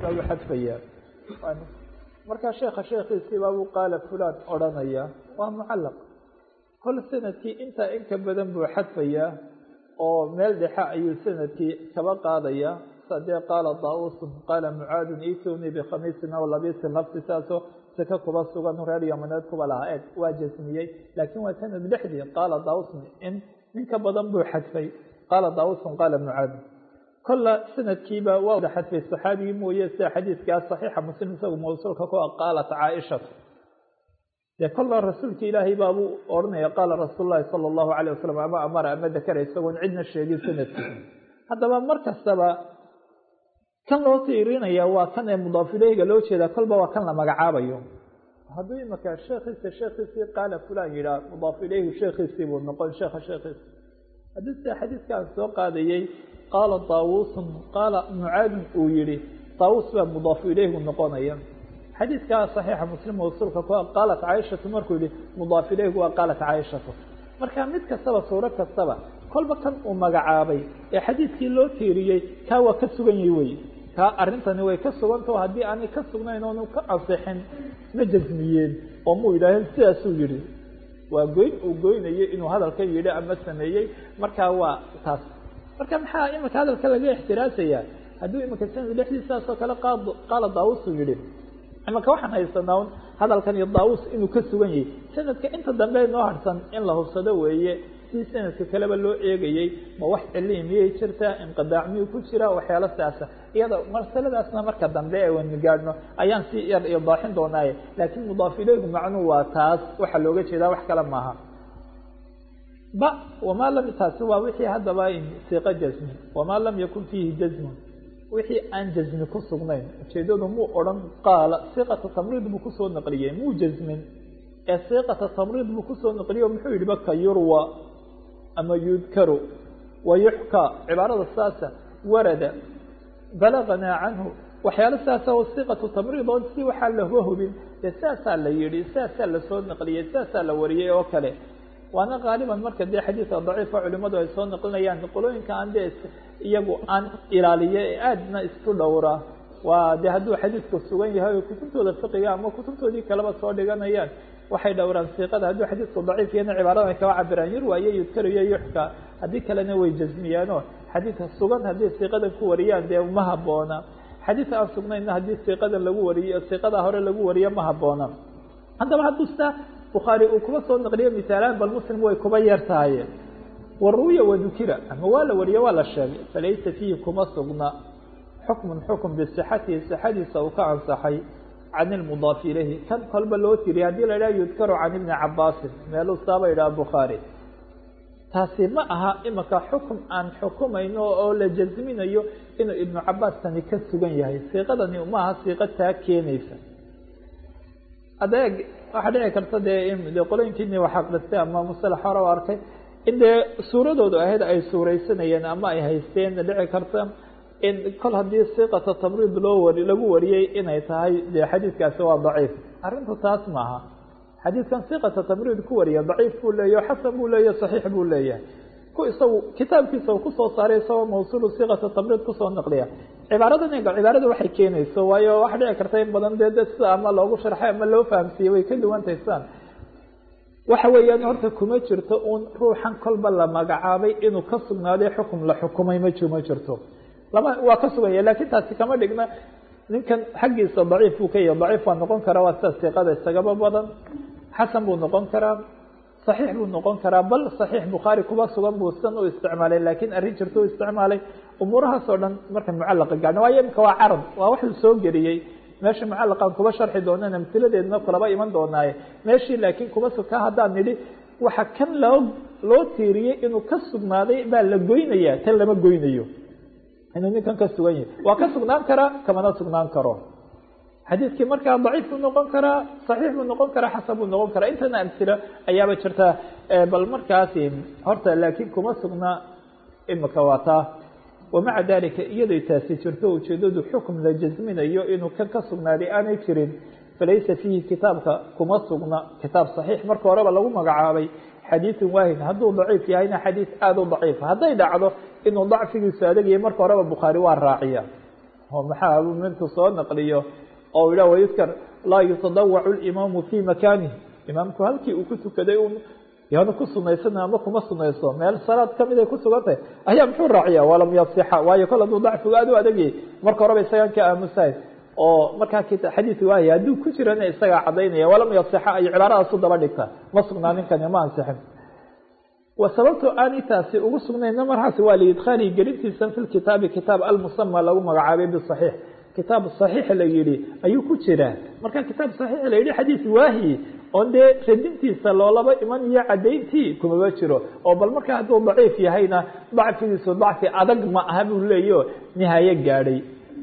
fulan u xadfaya markaa sheekhiisiibaa uu qaala fulan odhanaya waa mucallaq kol sanadkii intaa in ka badan buu xadfayaa oo meel dhexe ayuu sanadkii kaba qaadaya sadee qaala daausun qaala mucaadun ituni bikhamiisin aw labisin lafti saasoo sika kuba sugan reer yamaneed kuba lahaa eeg waa jasmiyey laakiin waa sanad dhexdii qaala daausun in ka badan buu xadfay qaala daausun qaala mucaadun kolla sanadkiiba waa wada xadfay saxaabigii mooye sida xadiidkaa saxiixa muslim isagu mawsuulka ku qaalat caaishatu dee kolla rasuulka ilaahay baabuu odhanaya qaala rasuul lahi sala allahu calayh wasalam ama amara ama dakara isagoon cidna sheegin sanadkii haddaba mar kastaba kan loo tiirinaya waa kan ee mudaaf ileyhiga loo jeedaa kolba waa kan la magacaabayo hadduu imaka sheekhiisii qaala fulan yidhaah mudaaf ileyhi sheekhiisii buu noqon sheekhiisi haddii sida xadiidkaan soo qaadayey qaala daawuusun qaala mucaadun uu yihi daawuus baa mudaafu ileyhu noqonaya xadiidkaa saxiixa muslim mawsuulka ku qaalat caaishatu markuu yihi mudaaf ileyhu waa qaalat caaishatu marka mid kastaba suuro kastaba kolba kan uu magacaabay ee xadiidkii loo tiiriyey kaa waa ka sugan yahi wey kaa arrintani way ka sugantao haddii aanay ka sugnayn oonu ka ansixin ma jasmiyeen oo muu yidhaaheen sidaasuu yihi waa goyn uu goynayay inuu hadalka yidhi ama sameeyey markaa waa taas marka maxaa imika hadalka laga ixtiraasayaa hadduu imika sanad dhexdiisaasoo kale qaala daawusu yihi imika waxaan haysanaa un hadalkan iyo daawus inuu ka sugan yahay sanadka inta dambe noo harsan in la hubsado weeye si sanadka kaleba loo eegayey ma wax cilii miyay jirtaa inqidaac miyuu ku jira waxyaalo sidaasa iyada marsaladaasna marka dambe ee waynu gaadhno ayaan si yar iyo daaxin doonaaye laakiin mudaaf ileyhu macnuu waa taas waxaa looga jeedaa wax kale maaha wamaa lam taasi waa wixii haddaba siiqo jasmi wamaa lam yakun fiihi jasmun wixii aan jasmi ku sugnayn ujeedadu muu odhan qaala siiqata tamriid buu kusoo naqliyey muu jasmin ee siiqata tamriid buu kusoo naqliyo muxuu yihi baka yurwa ama yudkaru wayuxka cibaarada saasa warada balaganaa canhu waxyaalo sidaasa oo siiqatu tamriid oo si waxaa laga hubin dee saasaa la yihi saasaa lasoo naqliyey saasaa la wariyey oo kale waana qaaliban marka dee xadiidka daciifa culimadu ay soo naqlinayaan qolooyinka aan dee iyagu aan ilaaliye ee aadna isku dhowra waa dee hadduu xadiidku sugan yahay oo kutubtooda fiqiga ama kutubtoodii kaleba soo dhiganayaan waxay dhowraan siiqada hadduu xadiidku daciif yahayna cibaarada ay kaba cabiraan yurwaayo yudkariyo yuxka haddii kalena way jasmiyaano xadiidka sugan haddii siiqadan ku wariyaan dee ma haboona xadiidka aan sugnayna haddii siiqadan lagu wariyo siiqada hore lagu wariyo ma haboona haddaba hadduu sitaa bukhaari uu kuba soo naqliyo misaalaan bal muslim way kuba yar tahay waruwiya wadukira ama waa la wariyo waa la sheegay falaysa fiihi kuma sugna xukmun xukm bisixatihi sixadiisa uu ka ansaxay can ilmudaaf ilayhi kan kolba loo tiriya haddii la idhaha yudkaru can ibni cabaasin meeluu saaba idhaha bukhaari taasi ma aha imika xukm aan xukumayno oo la jasminayo inuu ibnu cabaas tani ka sugan yahay siiqadani maaha siiqa taa keenaysa adeeg waxaa dhici karta dee qolooyinkiini wax aqristay ama musalax hore u arkay in dee suuradoodu ahayd ay suuraysanayeen ama ay haysteen dhici karta in kol haddii siiqata tamriid lagu wariyey inay tahay dee xadiidkaasi waa daciif arrintu taas maaha xadiidkan siiqata tamriid ku wariya daciif buu leeyahy xasan buu leeyahy saxiix buu leeyahay ku isagu kitaabkiisa uu kusoo saaray isagoo mawsuulu siiqata tamriid kusoo naqliya cibaarada waxay keenayso waayo waxa dhici karta in badan dee sida ama loogu sharxay ama loo fahamsiiyey way ka duwantaysaan waxa weeyaan horta kuma jirto uun ruuxan kolba la magacaabay inuu ka sugnaaday xukum la xukumay ma jirto waa ka suganya lakin taasi kama dhigna ninkan xaggiisa daciif buu ka yahay daciif waa noqon karaa waa sida siiqada isagaba badan xasan buu noqon karaa صaxiix buu noqon karaa bal صaxiix bukhaari kuba sugan buu san u isticmaalay lakin arrin jirto u isticmaalay umuurahaas oo dhan marka mucalaqa gaadhno waayo imika waa carab waa wax la soo geliyey meesha mucalaqaan kuba sharxi doonaan amtiladeedna kulaba iman doonaaye meeshii laakiin kuba ka haddaan nidhi waxa kan loo tiiriyey inuu ka sugnaaday baa la goynaya tan lama goynayo inuu ninkan ka sugan yahay waa ka sugnaan karaa kamana sugnaan karo xadiidkii markaa daciif buu noqon karaa صaxiix buu noqon karaa xasan buu noqon karaa intana amtilo ayaaba jirta bal markaasi horta laakiin kuma sugna imika waa taa wamaca dalika iyaday taasi jirto ujeedadu xukm la jasminayo inuu kan ka sugnaaday aanay jirin falaysa fiihi kitaabka kuma sugna kitaab صaxiix marka horeba lagu magacaabay xadiiثun waahid hadduu daciif yahayna xadiiث aada u daciifa hadday dhacdo inuu dacfigiisu adagyahay marka horeba bukhaari waa raaciya ومحا منtu soo نqliyo oo ila ويذكر لا يتضوع الإمام في مكانه imaamku halkii uu ku tukaday yaana ku sunaysana ama kuma sunayso meel salaad kamid ay ku sugantay ayaa muxuu raaciya wala miyasixa waayo kala duu dacfiga aad u adagay marka hore isaga ka aamusay oo marka xadiis waayo haduu ku jirana isaga cadeynaya wala miyasixa ay cibaaradaas u daba dhigta ma sugnaanin kan ma ansixin wasababtu anitaasi ugu sugnayna marhaas waa liidkhali galintiisa fil kitaab al-musamma lagu magacaabay bi sahih kitaab sahih la yiri ayuu ku jira marka kitaab sahih la yiri xadiis waahi onde radintiisa loolaba iman iyo cadeyntii kuma jiro oo bal marka haduu daciif yahayna dacfiisu dacfi adag ma aha buu leeyo nihaaye gaadhay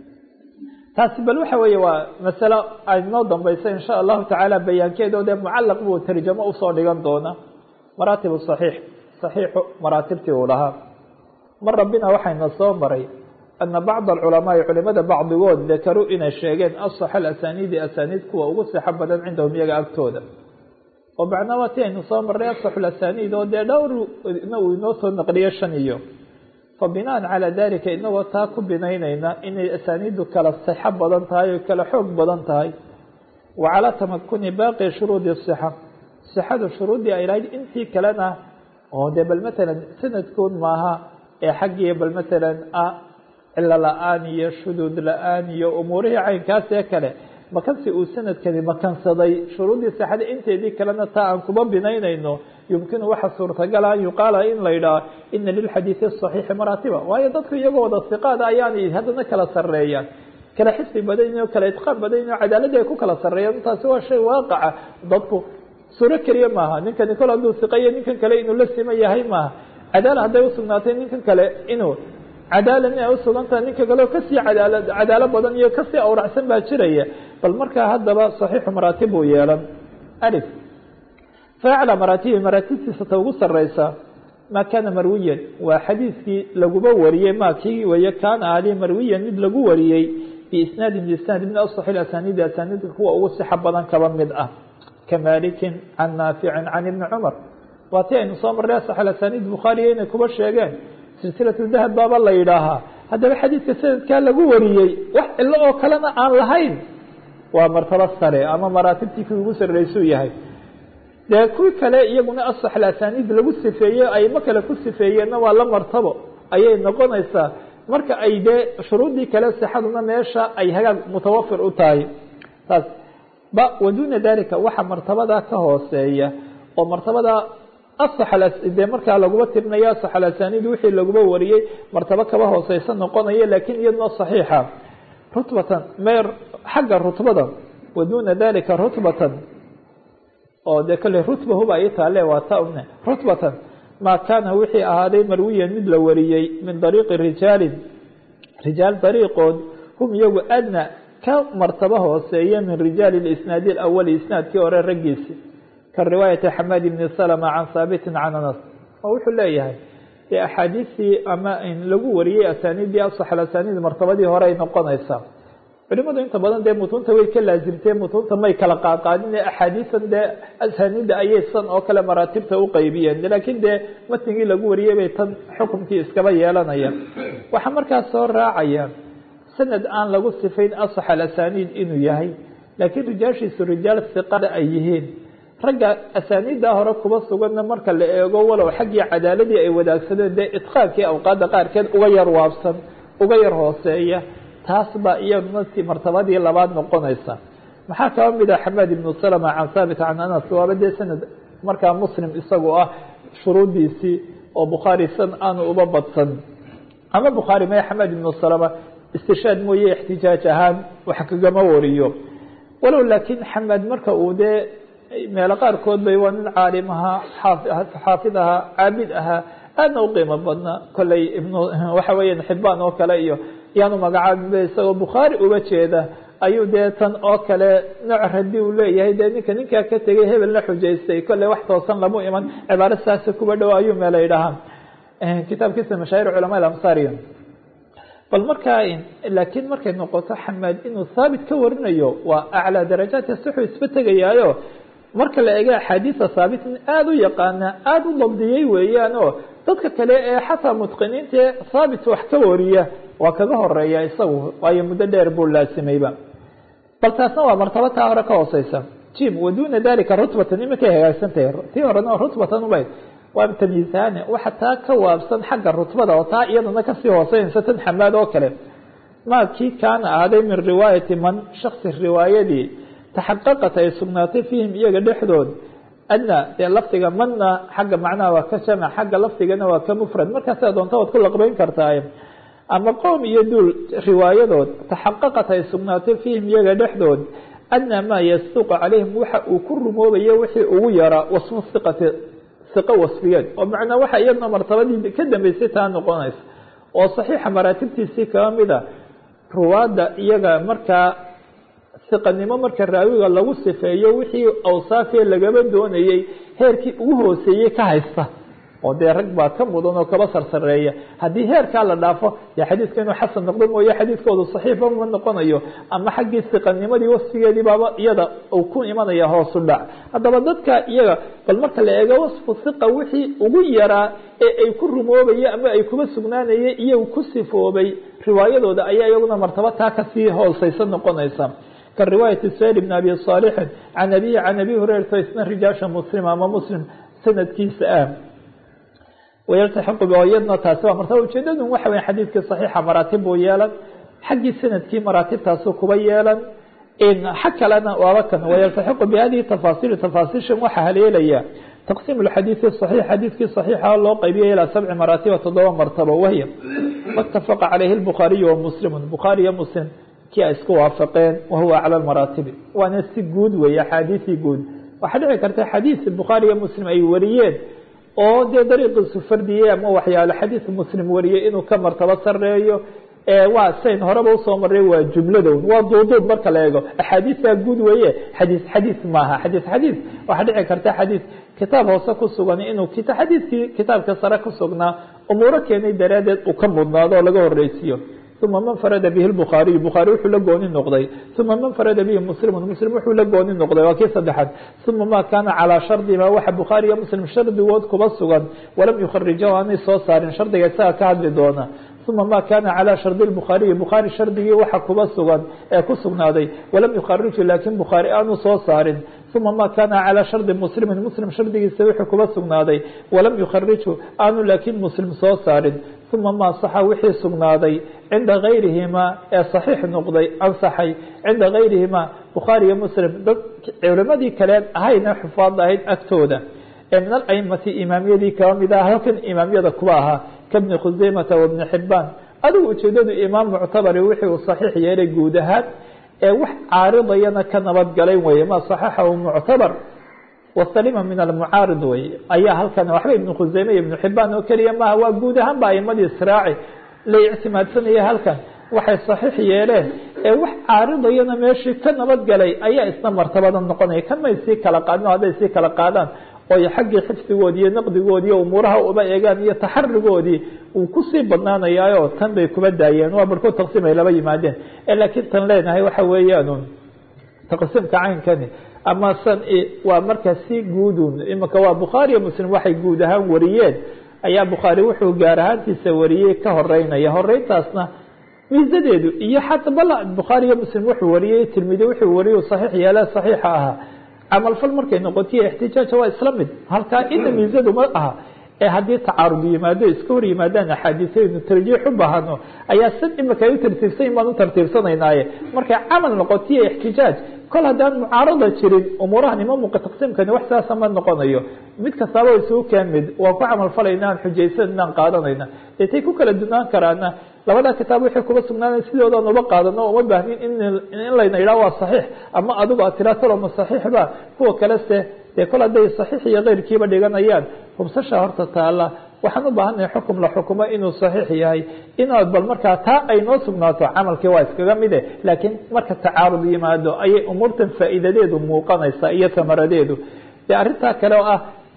taasi bal waxa weeye waa mas'ala ay noo dambayso insha Allah ta'ala bayaankeedo mucallaq buu tarjuma u soo dhigan doona maratib sahih maratibtii uu lahaa mar rabbina waxayna soo maray أن بعض العلماء علماء بعضهم ذكروا إن الشيئين أصح الأسانيد كوا وصح بدن عندهم يجا أكتودا وبعنا وتين نصام الرأسح الأسانيد ودور إنه نوث النقلية الشنية فبناء على ذلك إنه تاكب بيننا إن الأسانيد كلا الصحة بدن تاي وكلا حب بدن تاي وعلى تمكن باقي شروط الصحة صحة الشروط دي أيراد أنت كلنا وده بل مثلا سنة تكون معها حقي بل مثلا إلا الآن يشدد الآن يأمره عين كاسة كله ما كان في سنة كذا ما كان صدي شروط الصحة أنت دي كلنا تاعن كباب بيننا إنه يمكن واحد صورة قال يقال إن للحديث الصحيح مراتبة وهي ضدك يجود الثقات يعني هذا نكلا سرية كلا حسب بدينه وكلا إتقان بدينه عدالة يكون كلا سرية سوى شيء واقع ضدك سورة كريمة نكن نقول عنده ثقية نكن كلا إنه لسه ما يهي ما عدالة هذا يوصلناتين نكن كلا إنه عدالة إنه أوصلنتا نكن قالوا كسي عدالة بدنية كسي أو رأسن باكرية فالمركة هذا بقى صحيح مراتبه يالا ألف فأعلى مراتب ستوصل الرئيسة ما كان مرويا وحديث لقبه وريه ما كي ويكان عليه مرويا مد لقبه وريه بإسناد من الإسناد من أصح الأسانيد هو أوصح بدن كبن مدأة كمالك عن نافع عن ابن عمر واتين نصام الرئيسة على أسانيد بخاريين كبر شيئان سلسلة الذهب باب الله إلها هذا الحديث كسيد كان لقبه وريه إلا أو كلنا عن لهين ومرتبة الصريع أما مراتبتي في وصل الرئيسية هاي dee kuwii kale iyaguna asax laasaniid lagu sifeeyey ay ma kale ku sifeeyeenna waa la martabo ayay noqonaysaa marka ay dee shuruudii kale sixaduna meesha ay hagaag mutawafir u tahay taas waduuna dalika waxa martabada ka hooseeya oo martabada asax dee markaa laguma tirinayo asax laasaniid wixii laguba wariyey martabo kaba hooseysa noqonaya laakiin iyaduna saxiixa rutbatan meer xagga rutbada waduuna dalika rutbatan oo de kale rutba huba ay taale waa taawna rutbatan ma kana wixii ahaaday marwiyan mid la wariyay min dariiqi rijaal dariiqood hum yagu adna ka martaba hooseeya min rijaal al-isnaad al-awwal isnaadkii hore ragiisi ka riwaayat Hamad ibn Salama an Thabit an Anas oo wuxuu leeyahay ee ahadiisi ama in lagu wariyay asaaniid asah al-asaaniid martabadii hore ay noqonaysaa culimadu inta badan dee mutunta way ka laazimtay mutunta may kala qaadqaadin ahadiisan dee asaaniida ayaysan oo kale maratibta u qaybiyeen laakiin dee matnigii lagu wariyay bay tan xukumkii iskaba yeelanayaan waxa markaas soo raacaya sanad aan lagu sifayn asah al-asaaniid inuu yahay laakiin rijaashiisu rijaal thiqada ay yihiin ragga asaaniida hore kuba sugan marka la eego walow xaqii cadaaladii ay wadaagsadeen dee itqaadkii awqaada qaarkeed uga yar waabsan uga yar hooseeya taas baa iyaduna martabadii labaad noqonaysa maxaa ka mid ah Hamad ibn Salama an Thabit an Anas waabade sanad marka Muslim isagu ah shuruudiisi oo Bukhari san aanu uba badsan ama Bukhari ma Hamad ibn Salama istishhad mooyee ihtijaaj ahaan wax kaga ma wariyo walow laakiin Hamad marka uu de meel qaar kood bay waan caalimaha xaafidaha aabid aha aadna u qiimo badna kulay ibn waxa weeyaan Xibaan oo kale iyo yaanu magacaabay isagoo Bukhari uga jeeda ayuu deetan oo kale nooc radii uu leeyahay ninka ka tagay hebel la xujaystay kale wax toosan lama iman cibaaro saas kuba dhaw ayuu meel ayrahan kitaabkiisa mashaayir ulama al-amsariyan bal markaa laakiin markay noqoto Hamad inuu Thabit ka warinayo waa a'la darajaat as-suhh isbatagayaayo marka la eego xadiisa Thabit aad u yaqaana aad u dabdiyay weeyaan oo dadka kale ee xataa mutqiniinta Thabit wax ka wariya waa kaga horeeya isagu waayo muddo dheer buu laasimayba bal taasna waa martaba taa hore ka hooseysa jim waduna dalika rutbatan imakay hagaagsantahay tii horena rutbatan ubay waa tamyiizaane waxa taa ka waabsan xagga rutbada oo taa iyadana kasii hooseysa tan xamaad oo kale ma kii kaana ahaaday min riwaayati man shaksi riwaayadii taxaqaqat ay sugnaatay fiihim iyaga dhexdood adna dee lafdiga manna xagga macnaha waa ka jamac xagga lafdigana waa ka mufrad markaasa doonta waad ku laqbeyn kartaa ama qowm iyo duul riwaayadood taxaqaqat ay sugnaatay fiihim iyaga dhexdood adna maa yasduqu calayhim waxa uu ku rumoobayo wixii ugu yaraa wasfu iqati iqo wasfigeed oo macnaa waxa iyadna martabadii ka dambeysay taa noqonaysa oo saxiixa maraatibtiisii kaga mida ruwaadda iyaga markaa iqanimo marka raawiga lagu sifeeyo wixii awsaafee lagaba doonayey heerkii ugu hooseeyey ka haysta oo dee rag baa ka mudan oo kaba sarsareeya haddii heerkaa la dhaafo dee xadiiska inuu xasan noqdo mooye xadiiskoodu saxiifa ma noqonayo ama xaggii iqanimadii wasfigeedii baaba iyada uu ku imanaya hoosu dhac haddaba dadka iyaga bal marka la eego wasfu iqa wixii ugu yaraa ee ay ku rumoobaye ama ay kuba sugnaanaye iyagu ku sifoobay riwaayadooda ayaa iyaguna martaba taa kasii hooseysa noqonaysa كرواية سهيل بن أبي صالح عن أبيه عن أبي هريرة إسناد رجال مسلم أما مسلم سند كيس ويلتحق بويدنا تاسوا مرتبة جدا وحوي حديث صحيح مراتب ويالا حق سند كي مراتب تاسو كبيالا إن حكى لنا ووكن ويلتحق بهذه تفاصيل وحها ليليا تقسيم الحديث الصحيح حديث صحيح الله قيبيه إلى 7 مراتب وتضوى مرتبة وهي واتفق عليه البخاري ومسلم البخاري ومسلم كي اسكو وافقين وهو على المراتب وانا سجود ويا حديثي جود وحدث كرت حديث البخاري ومسلم اي وريين او دي طريق السفرديه ما وحيال حديث مسلم وريه انه كمرتبه سريو waa sayn horeba u soo maray waa jumladood waa doodod marka la eego ahadiisa guud weeye xadiis maaha xadiis waxa dhici karta xadiis kitaab hoose ku sugan inuu kitaabka sare ku sugnaa umuro keenay daraadeed uu ka mudnaado laga horeysiyo ثم من فرد به البخاري وحو لا gooni noqday ثم من فرد به مسلم وحو لا gooni noqday waa kii saddexaad ثم ما كان على شرط ما waxa Bukhari iyo Muslim shardigood kuba sugan ولم يخرجوا aanay soo saarin shardiga saa ka hadli doona ثم ما كان على شرط البخاري shardigii waxa kuba sugan ee ku sugnaaday ولم يخرج لكن Bukhari aanu soo saarin ثم ما كان على شرط مسلم shardigiisa waxa kuba sugnaaday ولم يخرج aanu لكن مسلم soo saarin ثم ما صح وحي سغنادي عند غيرهما صحيح نقضي أنصحي عند غيرهما بخاري ومسلم علماء كلام هاينا حفاظ هاي أكتودا من الأئمة إمامية كاملة هلكن إمامية كواها كابن خزيمة وابن حبان أدو أجدد إمام معتبر وحي وصحيح يلي جودهات وح عارض ينا كنبات قليل ويما صححه معتبر والسليم من المعارض وي أيها هل كان وحبي ابن خزيمة ابن حبان وكريا ما هو جودها بأئمة إسراعي لا اعتماد سنة هل كان وحي صحيح يليه وح عارض ينا ماشي كنبات قليل أيها اسم مرتبة النقطة كان ما يسيك لقادنا هذا يسيك لقادان oo xagga xifdigoodi iyo naqdigoodi iyo umuraha uba eegaan iyo taxarrugoodi uu ku sii badnaanayo tan bay kuba daayeen waa barko taqsiim ay laba yimaadeen laakiin tan leenahay waxa weeyaan taqsiimka caynkani ama san waa marka si guudun imaka waa Bukhari iyo Muslim waxay guud ahaan wariyeen ayaa Bukhari wuxuu gaar ahaantiisa wariyay ka horeynaya horeyntaasna miisadeedu iyo xataa bal Bukhari iyo Muslim wuxuu wariyay Tirmidhi wuxuu wariyay saxiix yaala saxiixa ah عمل فل مركي نقطية احتجاج هو إسلامي هل كان إن ميزاد مرأة هذه تعارضية ماذا إسكوري ماذا حديثين ترجيح حبها إنه أي سن إما كيو ترتيبسين ما نترتيب سنة ناية مركي عمل نقطية احتجاج كل هذا معارضة شرين أمورها نمو مقتقسم كان وحسا سمان نقضيه مد كسابه يسوه كان مد وقع عمل فل إنان حجيسان إنان قادنا يتيكو كلا دونان كرانا لو هذا كتاب يحكو بس من سيدي وضع نبقى هذا وما بهنين إن الله ينيراه صحيح أما أدوك أتراثر وما صحيح با هو كلاسته يقول هذا صحيح غير كيما ديغان أيان ومسا شهرت تعالى وحنو بهنين حكم لحكومة إنه صحيح يهي إنه أدبال مركة تا أي نوصف ناتو عمل كوايس كغمده لكن مركة تعارض يمادو أي أمور فائدة ديدو موقنا إسائية ثمرة ديدو لأرنتها كلاوة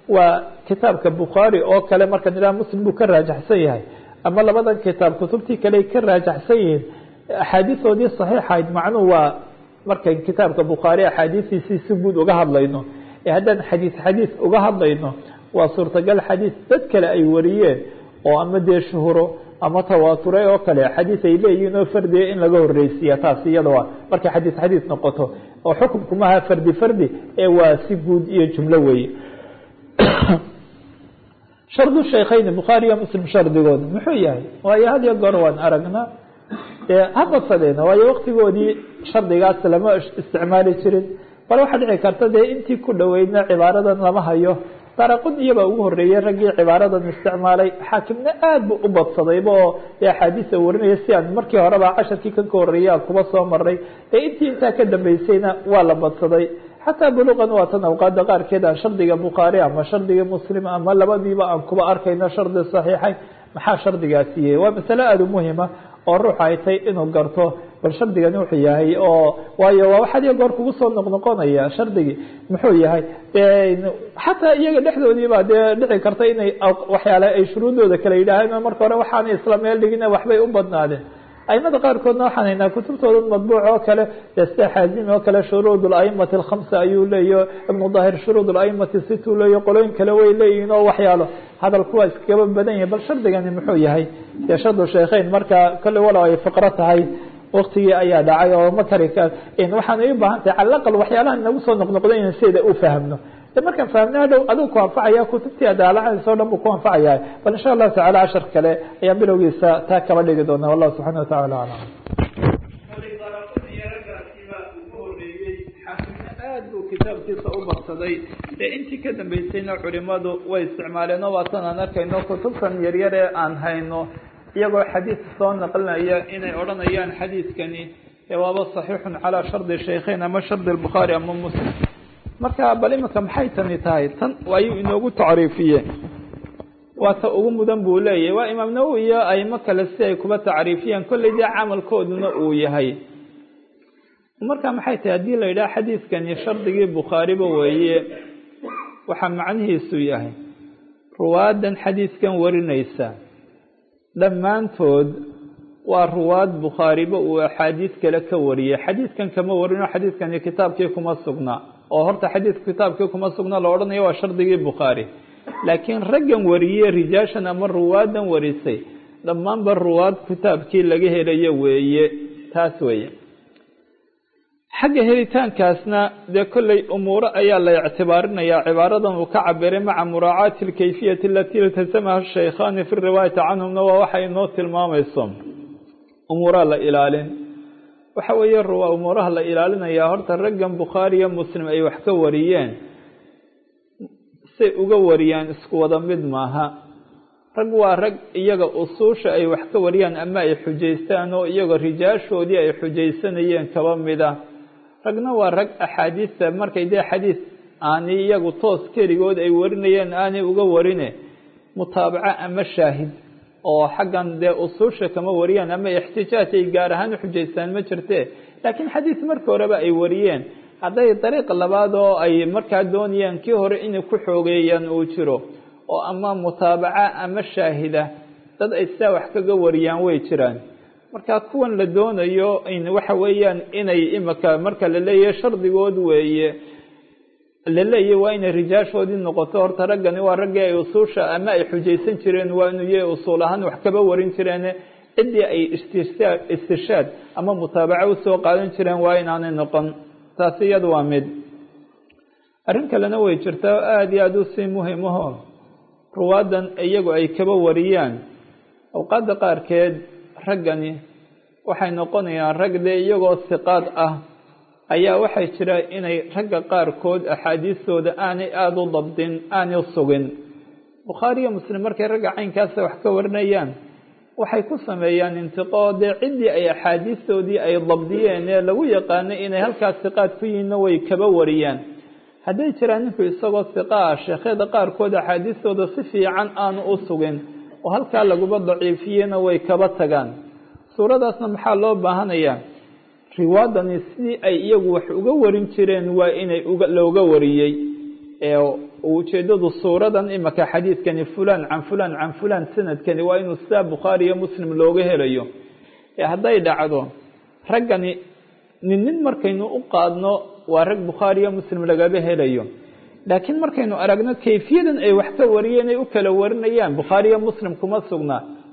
وكتابك البخاري أو كلام مركة نلا مسلم بكرة جحسيهي أما لبدا كتاب كتبتي كلي كراجع سيد أحاديث ودي صحيحة معنو ومركز كتاب البخاري أحاديث سجود وجهد لينه هذا حديث وجهد لينه وصورة قال حديث تذكر أي وريين وأما دي شهره ama tawaaturay oo kale xadiis ay leeyihiin oo fardiya in laga horreysiiya taas iyada waa markay xadiis noqoto oo xukunku maaha fardi ee waa si guud iyo jumlo weeye shardu shaykhayn bukhaari iyo muslim shardigooda muxuu yahay waayo had iyo goor waan aragnaa ha badsadeena waayo waqtigoodii shardigaas lama isticmaali jirin bal waxaa dhici karta dee intii ku dhoweydna cibaaradan lama hayo daraqun iyabaa ugu horreeyey raggii cibaaradan isticmaalay xaakimna aad bu u badsadayba oo dee axaadiisa warinaya si aan markii horeba casharkii kan ka horreeyay aan kuba soo maray dee intii intaa ka dambeysayna waa la badsaday xataa buluqan waa tan awqaada qaarkeed aan shardiga bukhaari ama shardiga muslim ama labadiiba aan kuba arkayno shardi saxiixay maxaa shardigaasiiyey waa masale aada u muhima oo ruuxa ay tahay inuu garto bal shardigani wuxuu yahay oo waayo waa waxaad iyo goor kugu soo noqnoqonaya shardigii muxuu yahay xataa iyaga dhexdoodiiba dee dhici karta inay waxyaale ay shuruudooda kale yidhaaheen marka hore waxaanay isla meel dhigina waxbay u badnaadeen aimada qaarkoodna waxaan haynaa kutubtooda madbuuc oo kale sida xaazimi oo kale shuruud aimati alkhamsa ayuu leeyahy ibnu daahir shuruud aimati situu leeyahy qolooyin kale way leeyihiin oo waxyaalo hadalku waa iskaba badan yahay bal shardigani muxuu yahay dee shardu shaykhayn marka kolley walow ay fiqro tahay waktigii ayaa dhacay oo ma kari waxaan u baahan tahay cala aqal waxyaalaha nagu soo noqnoqday in sida u fahmno markaan fahmna hadhow aduu ku anfacaya kutubtii adaalacaysa o dhan buu ku anfacaya bal insha allahu tacala cashar kale ayaan bilowgiisa taa kaba dhigi doona wallahu subxana watacala aclam aad buu kitaabkiisa u badsaday dee intii ka dambeysayna culimadu way isticmaaleen oo waatan aan arkayno kutubtan yaryar ee aan hayno iyagoo xadiis soo naqlinaya inay odhanayaan xadiiskani waaba saxiixun calaa shardi shaykhayn ama shardi albukhaari ama muslim marka bal imika maxay tani tahay tan ayuu inoogu tacriifiye waa ta ugu mudan buu leeyahay waa imaam nawowi iyo aimo kale si ay kuba tacriifiyeen kolley dee camalkooduna uu yahay marka maxay tahay haddii la yidhaha xadiiskani shardigii bukhaariba weeye waxaa macnihiisu yahay ruwaadan xadiiskan warinaysa dhammaantood waa ruwaad bukhaariba uu axaadiis kale ka wariyey xadiiskan kama warino xadiiskani kitaabkii kuma sugnaa oo horta xadiidku kitaabkii kuma sugna la odhanayo waa shardigii bukhaari laakiin raggan wariyey rijaashan ama ruwaadan warisay dhammaanba ruwaad kitaabkii laga helayo weeye taas weeye xagga helitaankaasna dee kolley umuuro ayaa la ictibaarinayaa cibaaradan uu ka cabiray maca muraacaati alkayfiyati alatii iltasamaha shaykhaani fi riwaayati canhumna waa waxay inoo tilmaamayso umuuraha la ilaalin waxa weeye umuuraha la ilaalinayaa horta raggan bukhaari iyo muslim ay wax ka wariyeen say uga wariyaan isku wada mid maaha rag waa rag iyaga usuusha ay wax ka wariyaan ama ay xujaystaan oo iyaga rijaashoodii ay xujaysanayeen kaba mid ah ragna waa rag axaadiista markay dee xadiis aanay iyagu toos keligood ay warinayeen aanay uga warine mutaabaco ama shaahid oo xaggan dee usuusha kama wariyaan ama ixtijaaj ay gaar ahaan u xujaystaan ma jirte laakiin xadiis markii horeba ay wariyeen hadday dariiq labaad oo ay markaa doonayaan kii hore inay ku xoogeeyaan uu jiro oo ama mutaabaca ama shaahida dad ay sidaa wax kaga wariyaan way jiraan marka kuwan la doonayo waxa weeyaan inay imika marka la leeyahay shardigood weeye la leeyahay waa inay rijaashoodii noqoto horta raggani waa raggii ay usuusha ama ay xujaysan jireen waa inuu yahay usuul ahaan wax kaba warin jireen ciddii ay istishaad ama mutaabaco usoo qaadan jireen waa inaanay noqon taasi iyada waa mid arrin kalena way jirtaa aada iyo aada u sii muhimaho ruwaadan iyagu ay kaba wariyaan awqaadda qaarkeed raggani waxay noqonayaan rag dee iyagoo siqaad ah ayaa waxay jira inay ragga qaarkood axaadiistooda aanay aada u dabdin aanay sugin bukhaari iyo muslim markay ragga caynkaasa wax ka warinayaan waxay ku sameeyaan intiqoo dee ciddii ay axaadiistoodii ay dabdiyeen ee lagu yaqaanay inay halkaas siqaad ku yihiinna way kaba wariyaan hadday jiraan ninku isagoo siqa ah sheekhyada qaarkood axaadiistooda si fiican aanu u sugin oo halkaa laguba daciifiyena way kaba tagaan suuradaasna maxaa loo baahanayaa riwaadani sidii ay iyagu wax uga warin jireen waa inay looga wariyey ee ujeedadu suuradan imika xadiidkani fulaan can fulaan can fulaan sanadkani waa inuu sidaa bukhaari iyo muslim looga helayo ee hadday dhacdo raggani nin markaynu u qaadno waa rag bukhaari iyo muslim lagaba helayo laakiin markaynu aragno kayfiyadan ay wax ka wariyeen ay u kala warinayaan bukhaari iyo muslim kuma sugnaa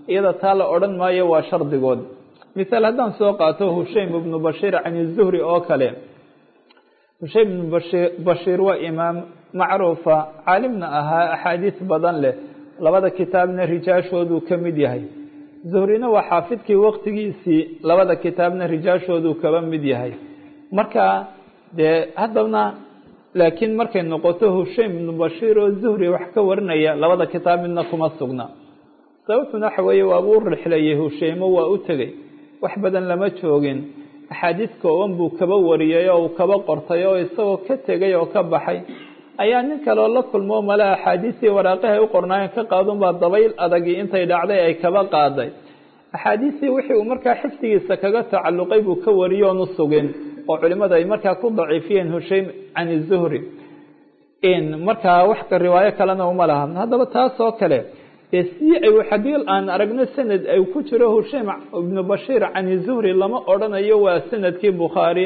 iyada taa la odhan maayo waa shardigood. misaal haddaan soo qaato Hushaym ibnu Bashiir can Zuhri oo kale. Hushaym ibnu Bashiir waa imaam macruufa caalimna ahaa axaadiis badan leh labada kitaabna rijaashoodu ka mid yahay. Zuhrina waa xaafidkii waqtigiisii labada kitaabna rijaashoodu kaba mid yahay. marka dee haddana laakiin markay noqoto Hushaym ibnu Bashiir oo Zuhri wax ka warinaya labada kitaab midna kuma sugna. sababtuna waxa weeye waa uu rixlayay Hushaymo waa u tagay wax badan lama joogin axaadiis kooban buu kaba wariyay oo kaba qortay oo isagoo ka tegay oo ka baxay ayaa nin kale oo la kulmo mala axaadiisii waraaqaha u qornaayeen ka qaadun baa dabayl adag intay dhacday ay kaba qaaday axaadiisii wixii uu markaa xifdigiisa kaga tacalluqay buu ka wariyay oo sugin oo culimada ay markaa ku daciifiyeen Hushaym can Zuhri in markaa wax ka riwaayo kalena uma laha. haddaba taas oo kale si ay hadii aan aragno sanad ay ku jiro Hushaym ibn Bashiir can Zuhri lama oranayo waa sanadkii Bukhari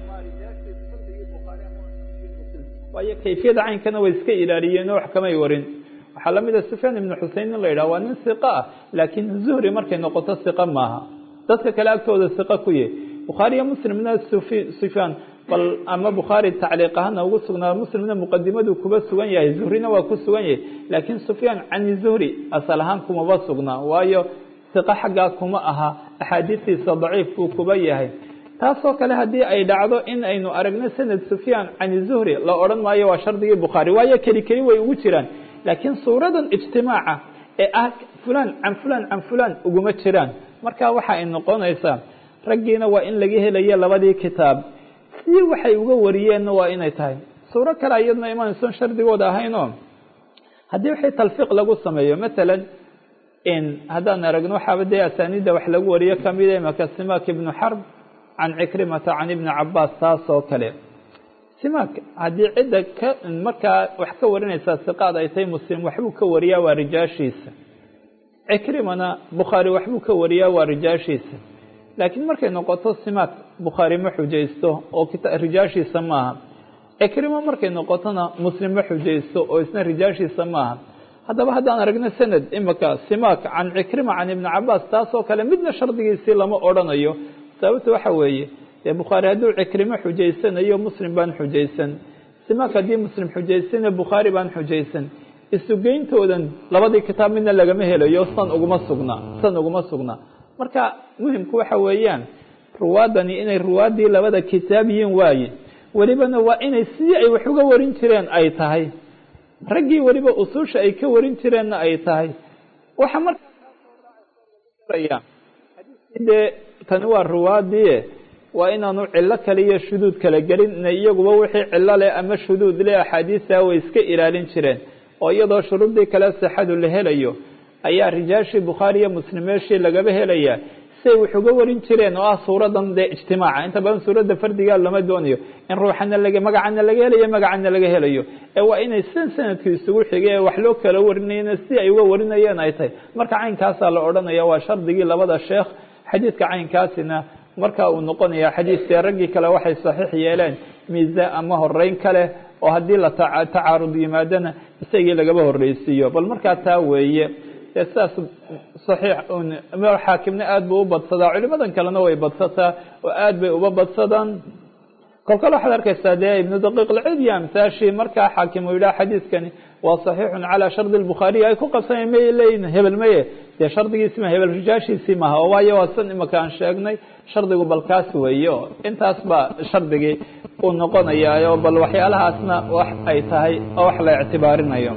waayo kayfiyada caynkana way iska ilaaliyeen wax kama warin. waxa la mid ah Sufyan ibn Husayn la yiraahdo waa nin siqa laakiin Zuhri markay noqoto siqa maaha dadka kale agtooda siqa ku yahay. Bukhari iyo Muslimna Sufyan bal ama Bukhari tacliiqahan ugu sugnaa Muslimna muqaddimadu kuba sugan yahay Zuhrina waa ku sugan yahay laakiin Sufyan can Zuhri asalahan kuma ba sugnaa waayo siqa xagga kuma aha axaadiistiisa daciif uu kuba yahay. taasoo kale hadii ay dhacdo in aynu aragno sanad Sufyan can Zuhri la oran maayo waa shardigii Bukhari waayo kali way ugu jiraan laakiin suuradan ijtimaaca ee ah fulan can fulan uguma jiraan. marka waxa ay noqonaysaa raggiina waa in laga helayo labadii kitaab si waxay uga wariyeen waa inay tahay suuro kale iyadna imaanaysan shardigooda ahayno hadii waxay talfiiq lagu sameeyo mesela in hadaan aragno xabadii asaanida wax lagu wariyo kamid ah maka Simak ibn Harb can Ikrimah can Ibn Abbas taasoo kale. Simak hadii cida ka markaa wax ka warinaysa siqaad ay tahay Muslim waxbuu ka wariyaa waa rijaashiisa. Ikrimana Bukhari waxbuu ka wariyaa waa rijaashiisa. laakiin markay noqoto Simak Bukhari ma xujaysto oo rijaashiisa maaha. Ikrima markay noqotona Muslim ma xujaysto oo isna rijaashiisa maaha. haddaba haddaan aragno sanad imaka Simak can Ikrima can Ibn Abbas taasoo kale midna shardigiisii lama odhanayo. sababtu waxa weeye Bukhari hadduu Ikrima xujaysanayo Muslim baan xujaysan. Simak haddii Muslim xujaysanayo Bukhari baan xujaysan. isugeyntoodan labadii kitaab midna lagama helayo san uguma sugna. marka muhimku waxa weeyaan ruwaadani inay ruwaadii labada kitaab yihiin waaye walibana waa inay si ay wax uga warin jireen ay tahay raggii waliba usuusha ay ka warin jireen ay tahay waxa markaa tan waa ruwaadii waa inaanu cilo kale iyo shuduud kale gelin iyaguba wixii cilo leh ama shuduud leh axaadiista way iska ilaalin jireen oo iyadoo shuruudii kale saxadu la helayo ayaa rijaashii Bukhari iyo Muslim meeshii lagaba helaya say wax uga warin jireen oo ah suuradan ijtimaaca inta badan suurada fardiga lama doonayo in ruuxana magacana laga helayo waa inay sanadkii isugu xigay wax loo kala warinayna si ay uga warinayeen ay tahay. marka caynkaas la oranaya waa shardigii labada sheekh xadiidka caynkaasina marka uu noqonaya xadiidka ragii kale waxay saxiix yeeleen miisaan ama horeyn kale oo hadii la tacaarud yimaadana isagii lagaba horeysiyo bal marka taa weeye اساس صحيح ما حاكمنا aad buu badsadaa culimadan kalena way badsataa oo aad bay uba badsadaan kolka waxa arkaysaa ibn daqiiq al-Eid amtaashi marka xaakim uu yiraahdo xadiiskani waa sahih ala shard al-Bukhari ay ku qabsanayeen hebel maye ee shardigiisa ma hebel rijaashiisa ma aha waayo wasan imaka aan sheegnay shardigu balkaas weeyo intaas ba shardigii uu noqonayaa bal waxyaalahaasna wax ay tahay oo wax la ictibaarinayo.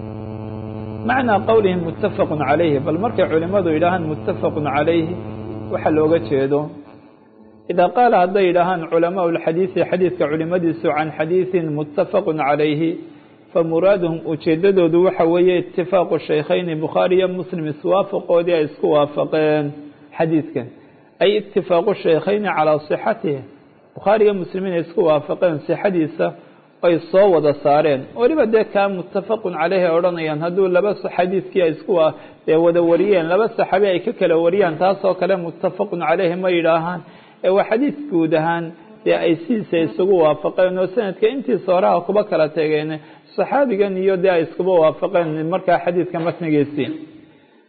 معنى قولهم متفق عليه بل مركع علماء إلهان متفق عليه وحلوغة جيدو إذا قال هذا إلهان علماء الحديث حديث كعلماء عن حديث متفق عليه فمرادهم أجددوا ذو حوية اتفاق الشيخين بخاري مسلم سوافق ودي اسكوافقين حديث كان أي اتفاق الشيخين على صحته بخاري مسلمين اسكوافقين حديثه ay soo wada saareen waliba ka muttafaqun alayhi oranayaan haduu laba xadiiskii isku wada wariyeen laba saxaabi ay ka kala wariyaan taasoo kale muttafaqun alayhi ma yiraahan waa xadiis guud ahaan ay siisa isugu waafaqeen oo sanadka intii sooraha kuba kala tageen saxaabigan iyo ay isku waafaqeen marka xadiiska matnigiisii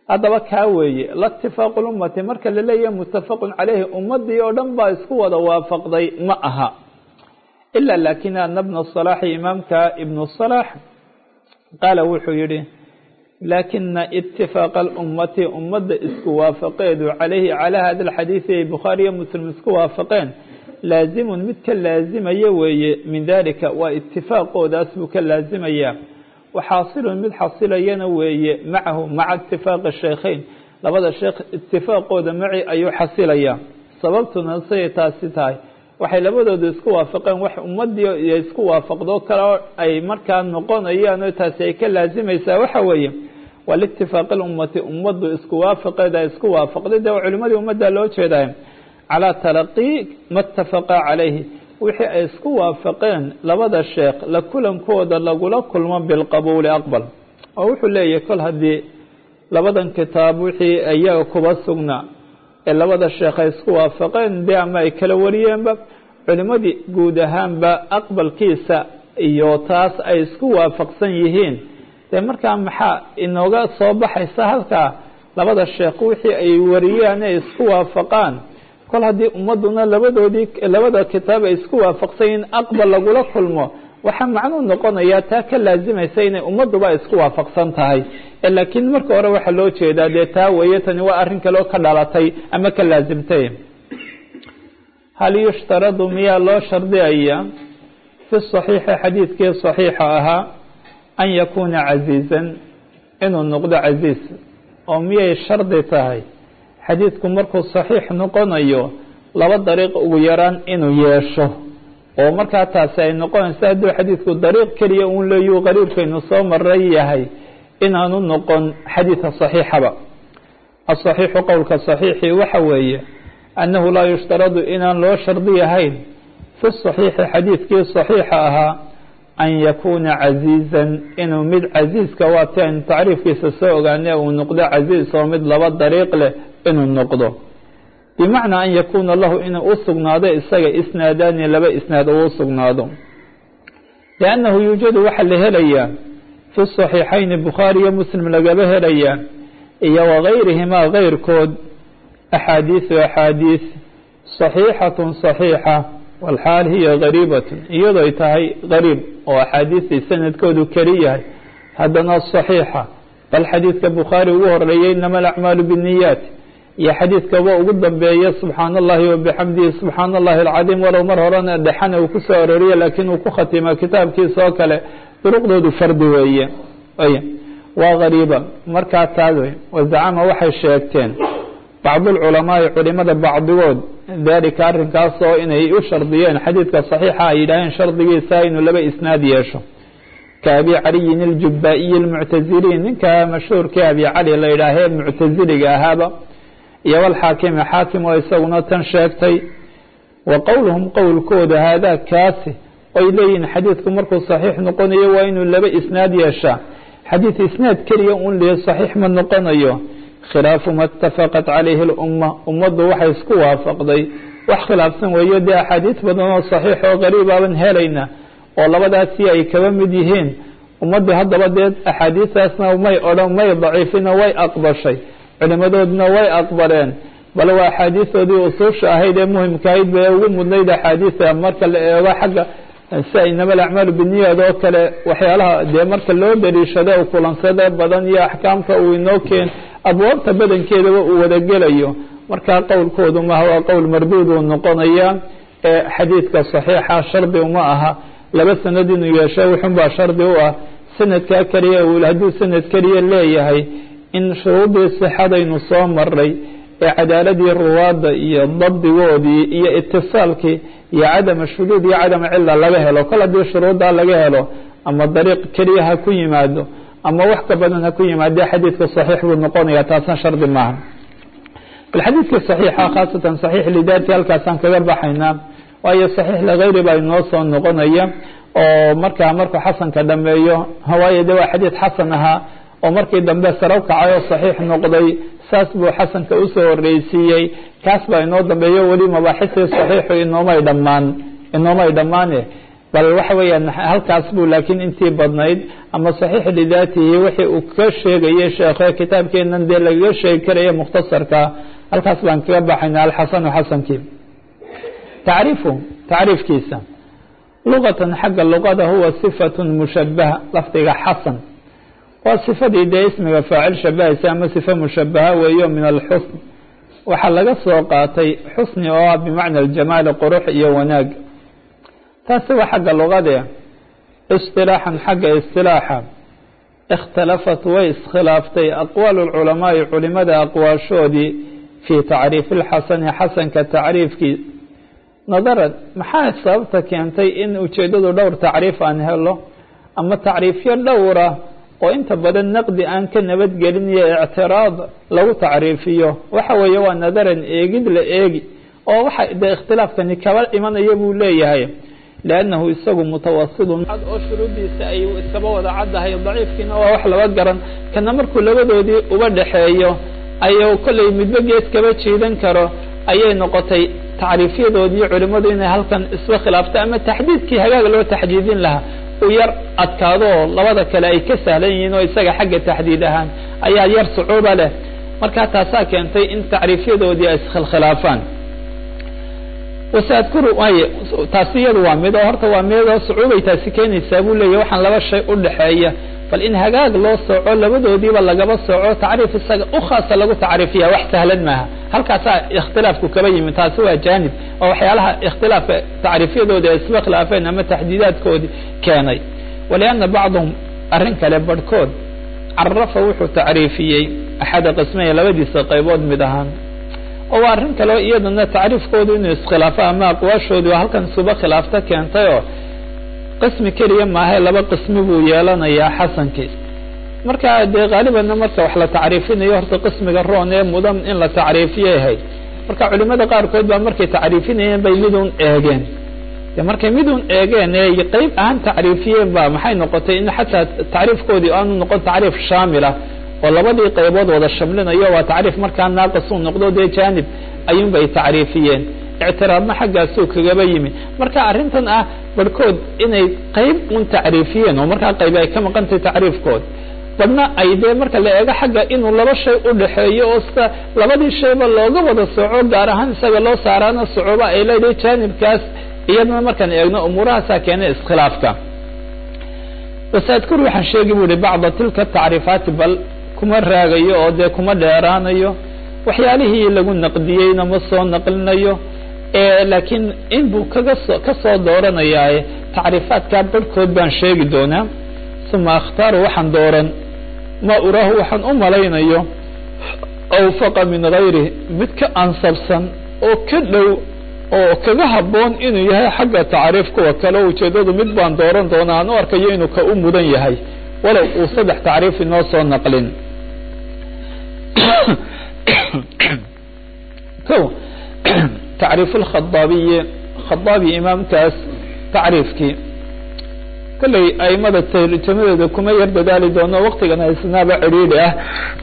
haddaba kaa weeye la itifaaqu lummati marka la leeyahay muttafaqun calayhi ummadii oo dhan baa isku wada waafaqday ma aha ilaa laakin ana ibna salaaxi imaamka ibnu salaax qaala wuxuu yihi laakina itifaaqa alummati ummadda isku waafaqeedu calayhi calaa hada alxadiidi ay bukhaari iyo muslim isku waafaqeen laazimun mid ka laazimaya weeye min dalika waa itifaaqoodaas buu ka laazimayaa waxaasilun mid xasilayana weeye macahu maca itifaaqi shaykhayn labada sheekh itifaaqooda maci ayuu xasilayaa sababtuna say taasi tahay waxay labadooda isku waafaqeen wax ummadii isku waafaqdo kale ay markaa noqonayaan oo taasi ay ka laazimaysaa waxa weeye walitifaaq ummati ummaddu isku waafaqeeda isku waafaqday de culimadii ummadda loo jeedaa calaa talaqii ma ittafaqa calayhi wixii ay isku waafaqeen labada sheekh la kulankooda lagula kulmo bilqabuuli aqbal oo wuxuu leeyahay kol haddii labadan kitaab wixii ayaga kuba sugnaa ee labada sheekh ay isku waafaqeen de ama ay kala wariyeenba culimadii guud ahaanba aqbalkiisa iyo taas ay isku waafaqsan yihiin de markaa maxaa inooga soo baxaysa halkaa labada sheekh wixii ay wariyeen ay isku waafaqaan kol haddii ummaduna labada kitaab ay isku waafaqsan yihiin aqbal lagula kulmo waxaa macnuu noqonayaa taa ka laazimaysa inay ummaduba isku waafaqsan tahay laakiin marka hore waxaa loo jeedaa dee taa weeye tani waa arrin kaleo ka dhalatay ama ka laazimtay hal yushtaradu miyaa loo shardiyaya fi saxiixi xadiidkii saxiixa ahaa an yakuuna casiizan inuu noqdo casiiz oo miyay shardi tahay xadiidku markuu saxiix noqonayo laba dariiq ugu yaraan inuu yeesho oo markaa taasi ay noqonaysa hadduu xadiidku dariiq keliya uun leeyu qariibkaynu soo maray yahay inaanu noqon xadiidka saxiixaba asaxiixu qowlka saxiixii waxa weeye annahu laa yushtaradu inaan loo shardiyahayn fi saxiixi xadiidkii saxiixa ahaa an yakuuna casiizan inuu mid casiiska waati aynu tacriifkiisa soo ogaane uu noqdo casiis oo mid laba dariiq leh inuu noqdo bimacnaa an yakuuna lahu inuu u sugnaado isaga isnaadaani laba isnaad uu sugnaado liannahu yuujadu waxaa la helayaa fi saxiixayni bukhaari iyo muslim lagaba helayaa iyo wagayrihimaa gayrkood axaadiisu axaadiis saxiixatun saxiixa walxaal hiya gariibatun iyadoo ay tahay gariib oo axaadiistii sanadkoodu keli yahay haddana saxiixa bal xadiidka bukhaari ugu horeeyey inama alacmaalu binniyaat iyo xadiidkaba ugu dambeeya subxaana allahi wabixamdihi subxaana allahi alcadiim walow mar horena dhexana uu ku soo arooriye laakiin uu ku khatima kitaabkiisa oo kale duruqdoodu fardi weeye waa gariiba markaa taas wey wazacama waxay sheegteen bacdulculamaai culimada bacdigood daalika arrinkaas oo inay u shardiyeen xadiidka saxiixa ay yidhaaheen shardigiisa inuu laba isnaad yeesho ka abi caliyin aljubaa'iyi almuctaziliin ninka mashhuurkii abi cali la yidhaahee muctaziliga ahaaba iyo walxaakimi xaakim oo isaguna tan sheegtay wa qowluhum qowlkooda haadaa kaasi oy leeyihin xadiidku markuu saxiix noqonayo waa inuu laba isnaad yeeshaa xadiid isnaad keliya un lihi saxiix ma noqonayo khilaafu ma itafaqat calayhi lumma ummaddu waxay isku waafaqday wax khilaafsan weeyo dee axaadiis badan oo saxiix oo qariibaaban helayna oo labadaasi ay kaba mid yihiin ummaddu haddaba dee axaadiistaasna may odhan may daciifina way aqbashay culimadoodna way aqbaleen bal waa axaadiistoodii usuusha ahayd ee muhimkaahayd bay ugu mudnayd axaadiista marka la eego xagga si inama alacmaalu binniyaad oo kale waxyaalaha dee marka loo daliishada u kulansada badan iyo axkaamta uu inoo keen abwaabta badankeedaba uu wadagelayo markaa qowlkoodu maha waa qowl marduud uu noqonaya ee xadiidka saxiixa shardi uma aha laba sanad inuu yeesho wuxun baa shardi u ah sanadkaa keliya hadduu sanad keliya leeyahay in shuruudii sixadaynu soo maray ee cadaaladii ruwaadda iyo dabdigoodii iyo itisaalkii iyo cadama shuduud iyo cadama cila laga helo kol haddii shuruuddaa laga helo ama dariiq keliya ha ku yimaado ama wax ka badan ha ku yimaadee xadiidka saxiix buu noqonaya taasna shardi maaha bal xadiidkii saxiixa khaasatan saxiix lidaati halkaasaan kaga baxaynaa waayo saxiix ligayri baa inoo soo noqonaya oo markuu xasanka dhameeyo waayo de waa xadiid xasan ahaa oo markii dambe saraw kacay oo saxiix noqday saas buu xasanka usoo horeysiiyey kaas baa inoo dambeeyo weli mabaaxisii saxiixu inoomay dhammaane bal waxa weeyaan halkaas buu laakiin intii badnayd ama saxiix lidaatihi wixii uu ka sheegayay sheekhe kitaabkeenan dee lagaga sheegi karaya mukhtasarka halkaas baan kaga baxayna alxasanu xasankii tacriifkiisa luqatan xagga luqada huwa sifatun mushabaha lafdiga xasan waa sifadii dee ismiga faacil shabahaysa ama sifa mushabaha weeyo min alxusn waxaa laga soo qaatay xusni oo ah bimacna aljamaali qurux iyo wanaag taasi waa xagga luqade istilaaxan xagga istilaaxa ikhtalafat way iskhilaaftay aqwaal lculamaai culimada aqwaashoodii fii tacriifi lxasani xasanka tacriifkii nadaran maxaa sababta keentay in ujeedadu dhowr tacriif aan helo ama tacriifyo dhowra oo inta badan naqdi aan ka nabadgelin iyo ictiraad lagu tacriifiyo waxa weeye waa nadaran eegid la eegi oo waxa dee ikhtilaafkani kaba imanaya buu leeyahay liannahu isagu mutawasidun oo shuruudiisa ay iskaba wada caddahay daciifkiina waa wax laba garan kana markuu labadoodii uba dhexeeyo ayuu kollay midba gees kaba jiidan karo ayay noqotay tacriifyadoodii culimmadu inay halkan isba khilaafta ama taxdiidkii hagaag loo taxdiidin lahaa u yar adkaado oo labada kale ay ka sahlan yihiin oo isaga xagga taxdiid ahaan ayaa yar sucuuba leh markaa taasaa keentay in tacriifyadoodii ay iskhilkhilaafaan wasaadkuru waaye taasi iyadu waa mid oo horta waa mid oo sucuubay taasi keenaysaa buu leeyahy waxaan laba shay u dhexeeya bal in hagaag loo soco labadoodiiba lagaba soco tacriif isaga u khaasa lagu tacriifiya wax sahlan maaha halkaasaa ikhtilaafku kaba yimid taasi waa jaanib oo waxyaalaha ikhtilaafka tacriifyadoodii ay isba khilaafeen ama taxdiidaadkoodii keenay walianna bacduhum arrin kale barhkood carafa wuxuu tacriifiyey axada qismaya labadiisa qaybood mid ahaan oo waa arrin kale oo iyadana tacriifkoodu inuu iskhilaafo ama aqwaashoodu halkan isuba khilaafta keentay oo qismi keliya maahae laba qismi buu yeelanayaa xasankii marka dee haalibanna marka wax la tacriifinayo horta qismiga roon ee mudan in la tacriifiyay ahayd marka culimada qaarkood baa markay tacriifinayeen bay midun eegeen de markay midun eegeen ee qeyb ahaan tacriifiyeen ba maxay noqotay in xataa tacriifkoodii aanu noqon tacriif shaamila oo labadii qaybood wada shamlinayo waa tacriif markaa naaqisuu noqdo dee jaanib ayuunbay tacriifiyeen ictiraadna xaggaasuu kagaba yimi marka arrintan ah barhkood inay qayb un tacriifiyeen oo markaa qayb ay ka maqantay tacriifkood badna ay dee marka la eego xagga inuu laba shay u dhexeeyo oo sida labadii shayba looga wada soco gaar ahaan isaga loo saaraana sucuuba ay leedahay jaanibkaas iyadana markaan eegno umuurahaasaa keenay iskhilaafka wasaadkuru waxaan sheegi bu ihi bacda tilka tacriifaati bal kuma raagayo oo dee kuma dheeraanayo waxyaalihii lagu naqdiyeyna ma soo naqlinayo laakiin in buu ka soo dooranayaaye tacriifaadkaa barhkood baan sheegi doonaa uma akhtaaru waxaan dooran ma uraahu waxaan u malaynayo awfaqa min gayrihi mid ka ansabsan oo ka dhow oo kaga habboon inuu yahay xagga tacriif kuwa kale ujeedadu mid baan dooran doonaa aan u arkayo inuu ka u mudan yahay walow uu 3 tacriif inoo soo naqlin tacriif alkhadaabiyi khadaabi imaamkaas tacriifkii kolley aimada tarjamadeeda kuma yar dadaali doono waktigan haysanaaba cidhiidhi ah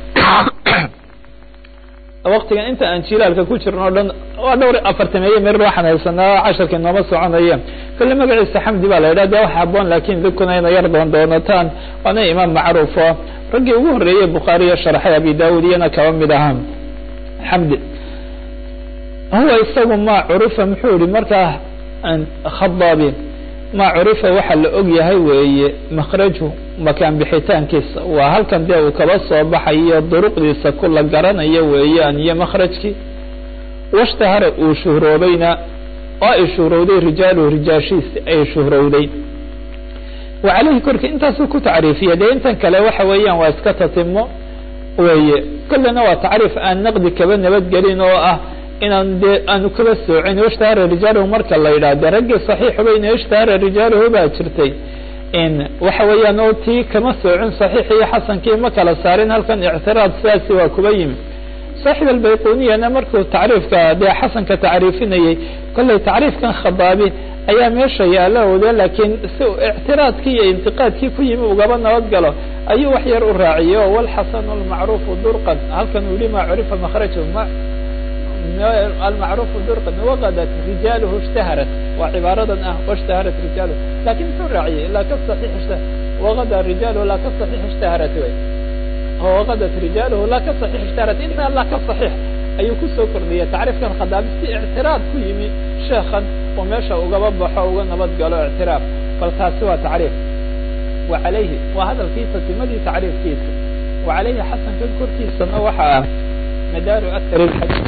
waktigan inta aan jilaalka ku jirno o dhan waa dhowr 40 mir waxaan haysanaa casharkii nooma soconaya kolle magaciisa xamdi baa la yidhah de wax haboon laakiin dadkuna ina yar doondoonataan waana imaam macruufo raggii ugu horreeyey bukhaariyo sharxay abi daawud iyana kaba mid ahaan xamdi huwa isagu ma curifa muxuu yihi markaa khadaabi ma curifa waxa la og yahay weeye makhraju makaan bixitaankiisa waa halkan dee uu kaba soo baxayo duruqdiisa kula garanayo weeyaan iyo makhrajkii washtahara uu shuhroobayna oo ay shuhrowday rijaaluhu rijaashiisi ay shuhrowday wa calayhi korka intaasuu ku tacriifiya dee intan kale waxa weeyaan waa iska tatimo weeye kullina waa tacriif aan naqdi kaba nabadgelin oo ah inaan dee aanu kaba soocin washtahara rijaaluhu marka la yidhaha de raggii saxiixubayna washtahara rijaaluhu baa jirtay waxa weeyaan oo tii kama soocin saxiix iyo xasankii ma kala saarin halkan ictiraad sidaasi waa kuba yimi saaxib albayquniyana markuu tacriifka dee xasanka tacriifinayay kolley tacriifkan khadaabi ayaa meesha yaala ode laakiin si ictiraadkii iyo intiqaadkii ku yimi ugaba nabad galo ayuu wax yar u raaciyey oo walxasanu lmacruufu durqan halkan uu yihi ma curifa makraju المعروف درقا وغدت رجاله اشتهرت وعبارة واشتهرت رجاله لكن فرعي لا كالصحيح وغدا رجاله لا كالصحيح اشتهرت وغدت رجاله لا كالصحيح اشتهرت إنها لا كالصحيح أي كسو كردية تعرف كان خدام اعتراض كيمي شيخا وماشى وقبضحه ونبض قالوا اعتراف فالتاسوا تعريف وعليه وهذا الكيسة مدي تعريف كيسة وعليه حسن تذكر كيسة وحا مدار أكثر الحديث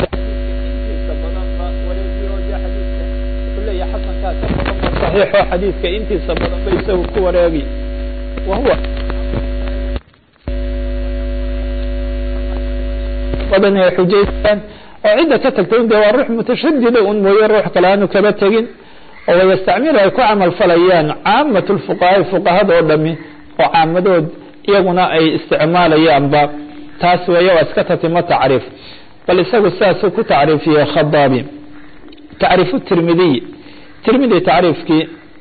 يا حسن كاتب صحيح حديث كإنتي سبب بيسه كورابي وهو بدنا حجيتان وعندك كتكتين ده والروح متشددة ويروح كلامه كبتجين ويستعملها يكون عمل فليان عامة الفقهاء دودمي وعامة يغنى أي استعمال ينبا تاسوية واسكتة ما تعرف فلسه الساسو كتعرف يا خضابي تعرف الترمذي تعرفك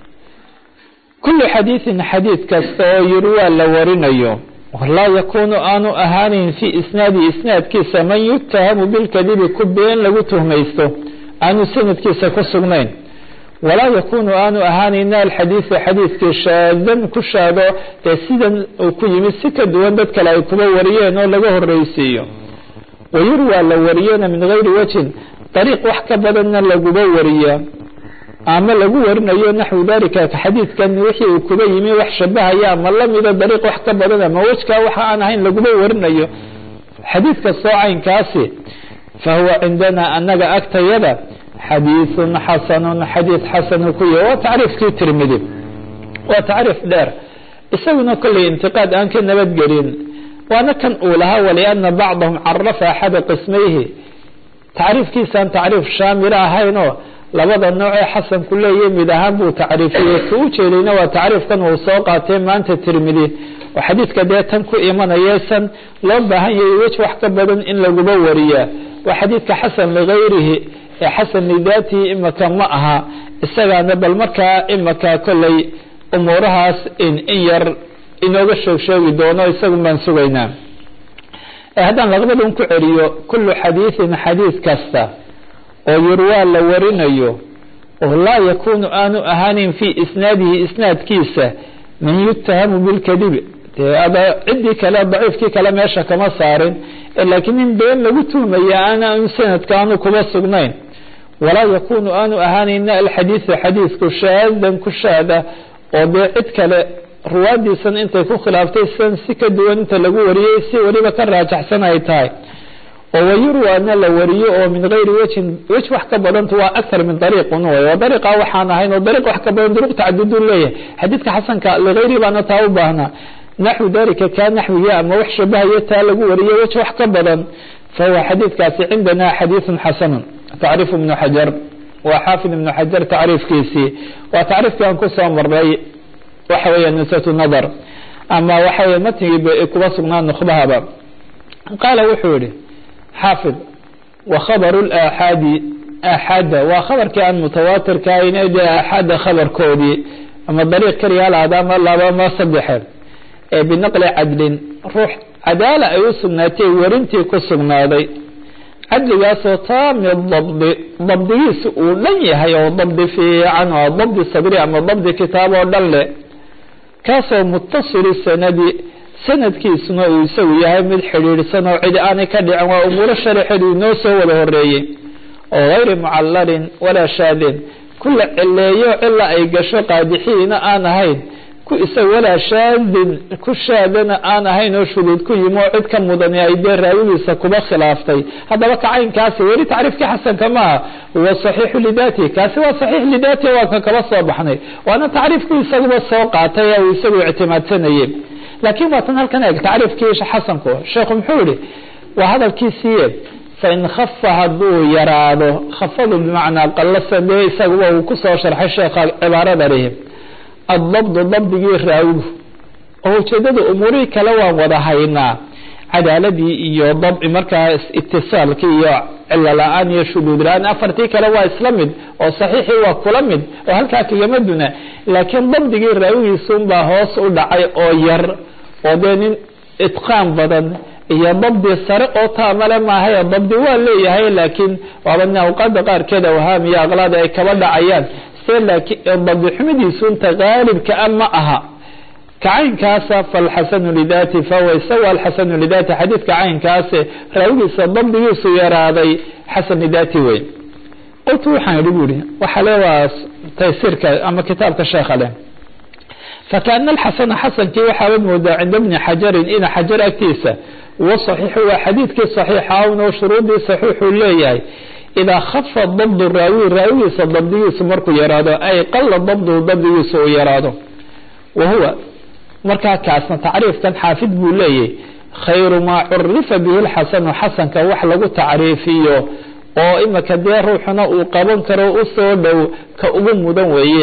كل حديث كسته يروى لورينيو ولا يكون آنو أهان في إسناد كيس من يتهم بالكذب كبين لو تهميسته آنو سند كيس كسغنين ولا يكون آنو أهان إن الحديث كشاذا كشاذا تسيدا وكيم السكد وندك لا يكون وريين ولغه الرئيسي ويروى لوريين من غير وجه طريق وحكى بدنا لغو وريين أما لغو ورنيو نحو ذلك كحديث كان وحي وكبيمي وحشبها يا ما لم إذا طريق وحكى بدنا ما وجهك وحا أنا هين لغو ورنيو حديث كالصاعين كاسي فهو عندنا أنك أكتيب حديث حديث حسن كوية وتعرف كي ترمذي وتعرف دار يسوينا كل انتقاد أنك نبت قرين وأنا كان أولها ولأن بعضهم عرف أحد قسميه تعريف كيسان تعريف شاملة هاينو labada nooc ee xasan ku leeyahay mid ahaan buu tacriifiyay tuu jeelina waa tacriifkan uu soo qaatay maanta Tirmidhi oo xadiiska deetan ku imanaysan loo baahan yahay wax ka badan in lagu wariyo waa xadiiska xasan ligayrihi ee xasan lidaati imaka ma aha isagana bal markaa imaka kulay umurahaas in yar inooga sheegi doono isagu man sugaynaa hadan laqabadun ku celiyo kullu xadiis kasta ويروى لورينيو ولا يكون آن أهان في إسناد كيسة من يتهم بالكذب هذا عندي كلام ضعيف كي كلام يشا كما صار لكن من بين لقلتهم يا أنا إنسان كانوا كبصقنين ولا يكون آن أهان إن الحديث كشاذا وبعد كلا روادي سن أنت يكون خلافتي سن سكد وأنت لقوا وريسي وريبا كراجح سنة يتاي ويروى أن لوريه من غير وجه وحكى بدنت أكثر من طريق وطريقة وحانا هين وطريق وحكى بدن طرق تعدد ليه حديثك حسن لغيري بأنا توبهنا نحو ذلك كان نحو يا أما وحش به يتالق وريه وجه وحكى بدن فهو حديث كاسي عندنا حديث حسن تعرف ابن حجر وحافظ ابن حجر تعريف كيسي وتعرف كان كسا مري وحوية نسة النظر أما وحوية متى كبصنا نخبها قال وحوري حافظ وخبر الآحاد وخبر كان متواتر كاين آحاد خبر كودي أما الطريق كريال هذا ما ما صدحه بنقل عدل روح عدالة أيوسناتي ورنتي كسرنادي عدل ياسو تام الضبط ولن يهي الضبط في عنه الضبط الصبري أما الضبط كتاب ودل كاسو متصل السندي sanadkiisuna uu isagu yahay mid xiriirsan oo cid aan ka dhicin waa umur sharaxeedu noo soo wada horeeyay oo غير معلل ولا شاذ كل cileeyo illa ay gasho qaadixiina aan ahayn ku isagu wala shaadana aan ahayn oo shuruud ku yimo cid ka mudan ay deeraayisa kuba khilaaftay hadaba kacaynkaasi wari tacriifki xasan kama huwa sahih lidati kaasi waa sahih lidati waa ka kala soo baxnay waana tacriifki isagu soo qaatay oo isagu ictimaadsanayay لكن ما تنهل كان تعرف كيش حسنكو الشيخ محوري وهذا الكيسية فإن خف هذو يراده خفضه بمعنى قلص ليس وكسر شرح الشيخ عبارة عليه الضبط غير راوه هو شدد أموري كلوا وضحينا عدالة يضبط مركز اتصال كي إلا الآن يشدود لأن أفرتي كلوا إسلامد وصحيح وكلامد وهل كاك يمدنا لكن ضبط غير راوه يسون بهوس ودعي أو ير ودين إتقان بدن iyo dabdi sare oo taamale maahay dabdi waa leeyahay laakiin waabana awqaada qaarkeeda wahaamiya aqlaad ay kaba dhacayaan se laakiin dabdi xumidiisu inta qaalibka ama aha kacaynkaasa falxasanu lidaati fahuwa isawa alxasanu lidaati xadiidka caynkaase raawigiisa dabdigiisu yaraaday xasan lidaati weyn qultu waxaan idhi bu ihi waxa le waa taysiirka ama kitaabka sheekha leh فكأن الحسن حسنkii waxaad moodaa cinda بن xajarin ina xajar agtiisa وصaحيiح waa xadiidkii صaحيixa o shuruudii صaحيiحuu leeyahay إidaa khafa dabd raawi raawigiisa dabdigiisu markuu yaraado ay qala dabdu dabdigiisu uu yaraado wahuwa markaa kaasna tacriifkan xaafid buu leeyahay khayru maa curifa bihi الxasanu xasanka wax lagu tacriifiyo oo imaka dee ruuxuna uu qaban karo usoo dhow ka ugu mudan weeye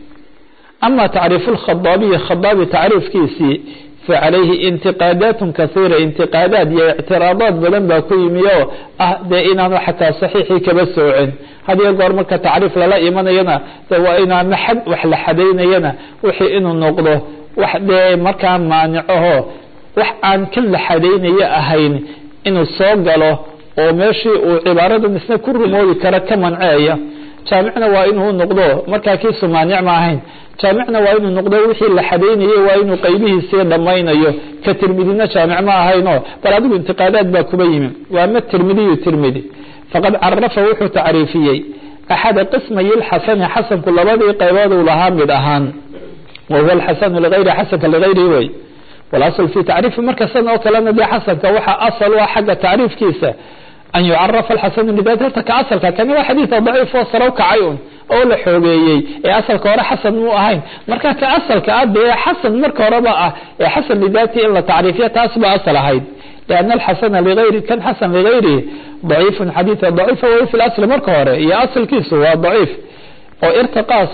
أما تعريف الخضابي خضابي تعريف كيسي فعليه انتقادات كثيرة انتقادات اعتراضات بلن باكوي ميو دائنا حتى صحيحي كبسوعين هذا يقول مركة تعريف لا إيمان ينا وإنا محد وحل حدين ينا وحي إنو نقضه وحد مركة مانعه وحان كل حدين يأهين إنو صوغله وماشي وعبارة نسنا كل مولي كركا منعايا جامعنا وإنه نقضه مركة كيسو مانع معهين jaamicna waa inuu noqdo wixii la xadeynayo waa inuu qaybihiisa dhamaynayo ka tirmidina jaamic ma ahayno bal adigu intiqaadaad baa kuba yimi waa ma tirmidi faqad carafa wuxuu tacriifiyey axada qismay alxasan xasanku labadii qaybood uu lahaa mid ahaan wa huwa alxasan ligayri xasanka ligayri way walasl fi tacriif marka san oo kalena de xasanka waxa asal waa xagga tacriifkiisa an yucarafa alxasan lidaati horta ka asalka kani waa xadiid daciif oo saro kacayun oo la xoogeeyey ee asalka hore xasan muu ahayn marka ka asalka adee xasan marka horeba ah ee xasan lidaati in la tacriifiyo taas ba asal ahayd لأن الحسن لغيره كان حسن لغيره ضعيف حديث ضعيف هو في الأصل مركه هره يا أصل كيسه هو ضعيف أو ارتقاص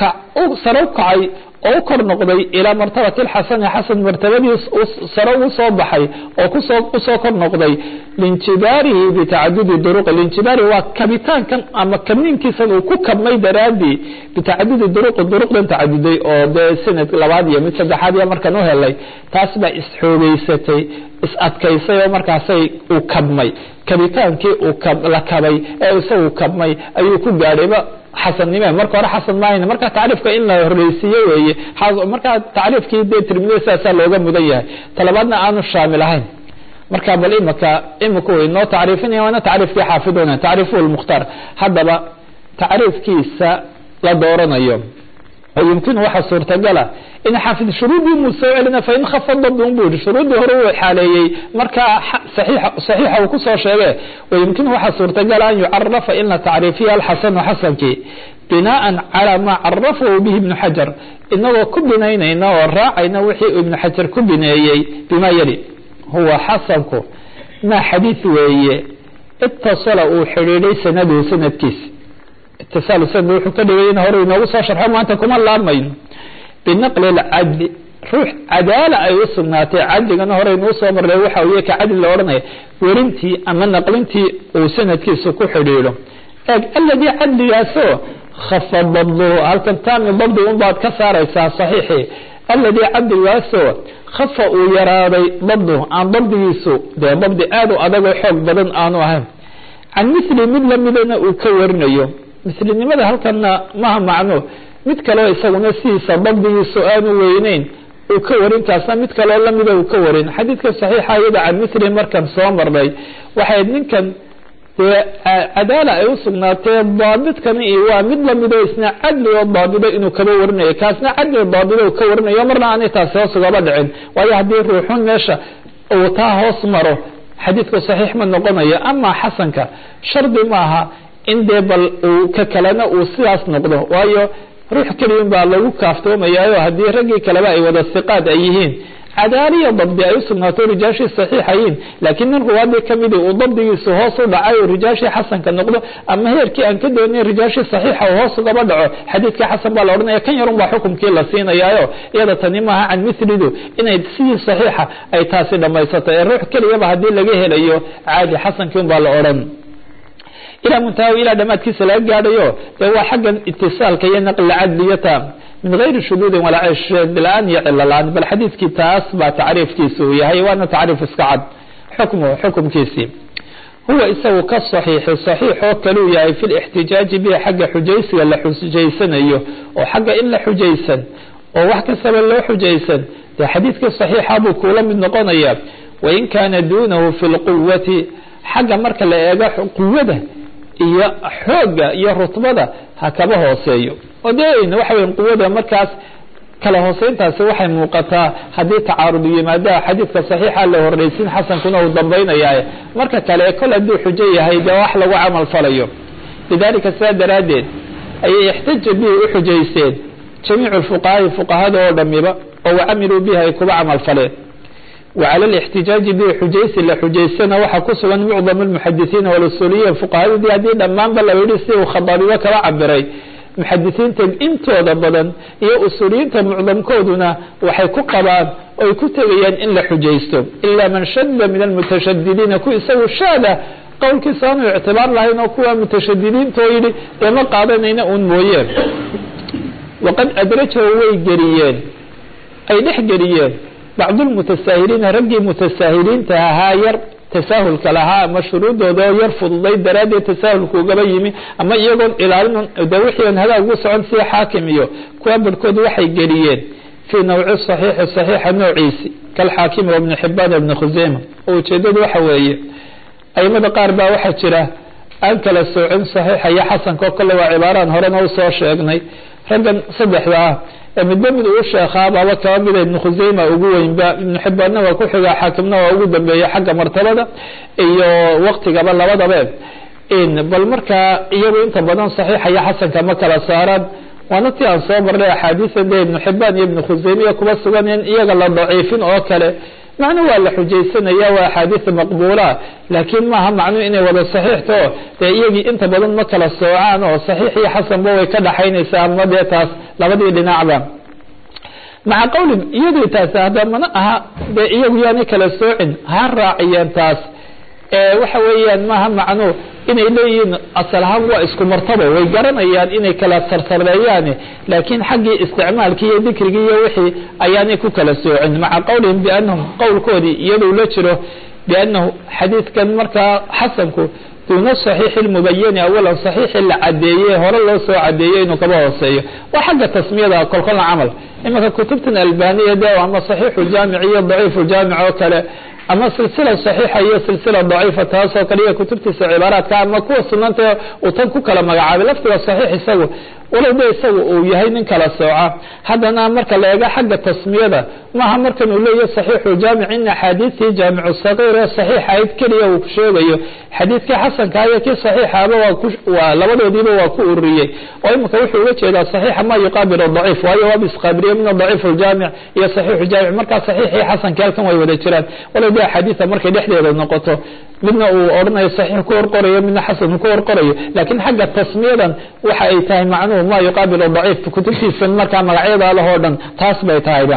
سروكعي أو كر نقضي إلى مرتبة الحسن حسن مرتبة سرو صباحي أو كسو كر نقضي لانتباره بتعدد الدروق الانتبار هو كابتن كان أما كمين كيسن وكوكب ما يدرادي بتعدد الدروق لن تعددي أو ده سنة لبادية مثل حادية مركنوها لي تاسبة إسحوبيستي is-adkaysay oo markaasay uu kabmay kabitaankii uu la kabay ee uu kabmay ayuu ku gaadhayba xasannimo marka hore xasan maayna marka taariifka in la horeysiyo weeye marka taariifkii de tirmidaysa looga mudan yahay talabaadna aanu shaamil ahayn marka bal imaka way noo taariifinaya wana taariifkii xaafiduna taariifu al-mukhtar hadaba taariifkiisa la dooranayo ويمكن waxa suurtagala in xafid shuruudi musaa'ilna fa in khafad dambur shuruudi hore way xaaleeyay marka saxiixa uu ku soo sheegay ويمكن waxa suurtagala in yu'arrafa in ta'rifiya al-hasan hasanki binaan ala ma arrafu bihi ibn hajar innahu ku binaynayna oo raacayna wixii ibn hajar ku bineeyay bima yali huwa hasanku ma hadith weeye ittasala uu xiriiray sanadkiisa اتصال سند وحو كدغينا هوري نوغو سو شرحو ما انت كما لامين بنقل العدل روح عداله اي وسناتي عدلنا هوري نو سو مرلي waxa uu ka cadil looranay werintii ama naqlintii oo sanadkiisa ku xiriiro alladhi cadliyaaso khafadallu halkan taan dabdi un baad ka saaraysaa saxiixi alladhi cadliyaaso khafa uu yaraaday dabdu aan dabdigiisu de dabdi aad u adag oo xoog badan aanu ahayn an misli mid lamidana uu ka warinayo mislinimada halkana ma macno mid kale isaguna siisa dabdigiisu aanu weyneyn uu ka warin kaasna mid kale lamida uu ka warin xadiidka saxiixa iyada aan misli markan soo marnay waxay ninkan عدالة أي وصلناتي ضابط كان إيوه مثل مدو إسنا عدل والضابط إنه كبه ورنه كاسنا عدل والضابط وكورنه يومرنا عني تاسيوس وغبدعين ويهدي روحون ماشا وطاه وصمره حديثك صحيح من نقضي أما حسنك شرط معها إن دي بل ككلنا وسياس نقضه وأيو روح كريم بالله كافتوما يايو هدي رقي كلبائي وذا الثقات أيهين عدالية ضبط أي سنة رجاشي صحيحين لكن الرواد كمدي وضبط يسهوص دعاي رجاشي حسن كالنقضة أما هي كي أنكده أن رجاشي صحيحة وهوص دبدعه حديث كحسن بالأورنا كان يرون بحكم كلا سينا يايو يادا تنمها عن مثل دو إن يدسي صحيحة أي تاسي لما يستطيع الروح كلي يبا هدي لقيه لأيو عادي حسن كيون بالأورن إلى منتهى إلى دمات كيس لا قاعديو هو حقا اتصال كي ينقل العدلية من غير شذوذ ولا عش الآن يعل الآن بالحديث كتاس با تعريف كيسوية هي وانا تعريف استعد xukmuhu xukumkiisii huwa isagu ka saxiixi saxiixoo kaluu yahay fi lixtijaaji bihi xagga xujaysiga la xujaysanayo oo xagga in la xujaysan oo wax kastaba loo xujaysan dee xadiidkii saxiixa buu kuula mid noqonaya wain kaana duunahu fi lquwati xagga marka la eego quwada iyo xooga iyo rutbada ha kaba hooseeyo oo dee waxa weyn quwada markaas kala hooseyntaasi waxay muuqataa haddii tacaarud yimaada xadiidka saxiixa la horeysin xasankuna uu dambaynayaa marka kale kol hadduu xujo yahay dee wax lagu camal falayo lidaalika sidaa daraaddeed ayay ixtaja bihi u xujaysteen jamiicu lfuqahaai fuqahada oo dhamiba oo wacamiluu bihi ay kuba camal faleen وعلى الاحتجاج به حجيس لحجيسنا وحكسوا معظم المحدثين والأصوليين فقهاء دي هذه دمان بلا يرسي وخضاري وكلا عبري محدثين انتو ضبضا يا أصوليين معظم كودنا وحيكو قبان ويكو تغيان إن لحجيستم إلا من شد من المتشددين كو يسوي الشهادة قول كسانو اعتبار لهين وكوا متشددين تويلي لما قادنين مويين وقد أدرجه ويقريين أي نحقريين بعض المتساهلين رجي متساهلين تهاير تساهل كلها مشروط وده يرفض ضي درادة تساهل كوجبيمي أما يقول إلى أن دوحي أن هذا وصع عن سي حاكميه كوابل كود وحي جريين في نوع الصحيح النوعيسي كالحاكم وابن حبان وابن خزيمة وتشدد وحوية أي مدى قاربا واحد شراه أنكل السوعين صحيح يا حسن كوكل وعبارة هرنا وصوش يقني رجل صدح ذا مدمد وشيخا بابا كامل ابن خزيمة وقوين ابن حباننا وكحيا حاكمنا وقود بي حق مرتبة ايو وقت قبل لبدا بيب ان بالمركة ايو انت بدن صحيح يا حسن كما كلا سارد ونطي عن صبر لي حديثا دي ابن حبان ابن خزيمة كبس وانين ايو ضعيفين اوكالي معنى ولا حجيسنا يا حديث مقبولة لكن ما هم معنى إنه ولا صحيح تو يجي أنت بدل مكلا الصوعان وصحيح يا حسن بوي كذا حين يسام مدي تاس لبدي لنعبا مع قول يدي تاس هذا منها يجي يعني كلا الصوعين هالراعيان تاس وحويا ما هم معنى إن إلين أصلها هو اسكو مرتبة ويقرن أيان إن كلا صرصر يعني لكن حق استعمال كي ذكر كي وحي أيان كلا السوعين مع قولهم بأنهم قول كودي يلو لتره بأنه حديث كان مركا حسنكو دون الصحيح المبين أولا صحيح اللي عديه هو الله سوى عديه إنه كبه وصيه وحق التسمية ده كل عمل إما كتبتنا البانية ده وأما صحيح الجامعية ضعيف الجامع وكلا أما سلسلة صحيحة هي سلسلة ضعيفة تاسو كلية كتبت عبارات كان مكوة سنانته وتنكو كلام عابي لفتها صحيح يسوي ولو ده يسوي ويهين كلا سوعة هذا أنا أمرك لا حق التسمية ده ما أمرك نقول له صحيح الجامع إن حديثي جامع الصغير صحيح عيد كلية وكشوية حديث كحسن كاية كي صحيح هذا ولو ديبه وكورية وإما كوحي وجه إذا صحيح ما يقابل الضعيف وهي وابس قابلية من الضعيف الجامع هي صحيح الجامع مركا صحيح حسن كالكم ويوديتران ولو ده حديث مركا دحلي نقطه منه أورنا صحيح كور قرية من حسن كور قرية لكن حق التسمية وحيتها معنوه ما يقابل الضعيف في كتبتي السنة كما عيضا له أوردن تاسبيت هذا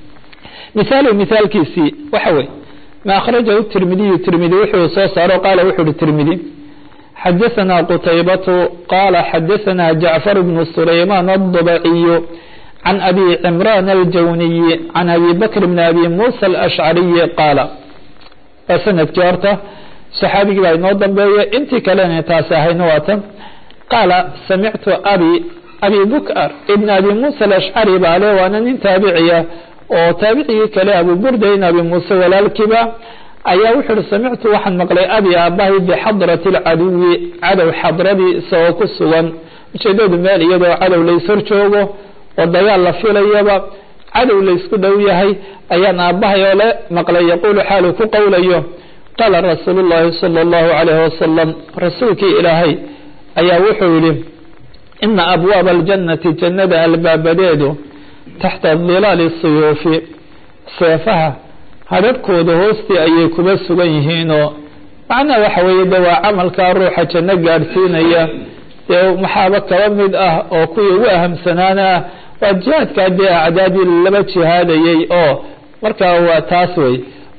مثال كيسي وحوي ما أخرجه الترمذي وحوي صار وقال وحوي الترمذي حدثنا قتيبة قال حدثنا جعفر بن سليمان الضبعي عن أبي عمران الجوني عن أبي بكر بن أبي موسى الأشعري قال سنة جارته صحابي قال نوضا بي انت كلاني تاساهي نواتا قال سمعت أبي بكر ابن أبي موسى الأشعري بالي وأنا تابعية وتابعي كلا أبو بردين أبي موسى ولا الكبا أيا وحر سمعت وحن مقلي أبي أباهي بحضرة عدو حضرتي سوك السوان شدود مالي يدو عدو ليسر شوغو والضياء الله في ليبا عدو ليسكو دويهي أيا أباهي ولا مقلي يقول حاله قولي قال رسول الله صلى الله عليه وسلم رسولك إلهي أيا وحولي إن أبواب الجنة جنة الباب ديدو تحت ظلال السيوف سيفها هدفكو دهوستي أيكو بس غيهينو معنا وحوي دوا عمل كاروحة جنة قارسينية محابك ومد وكوي وهم سنانا وجهت كادي أعدادي اللبتش هذا يي مركا هو تاسوي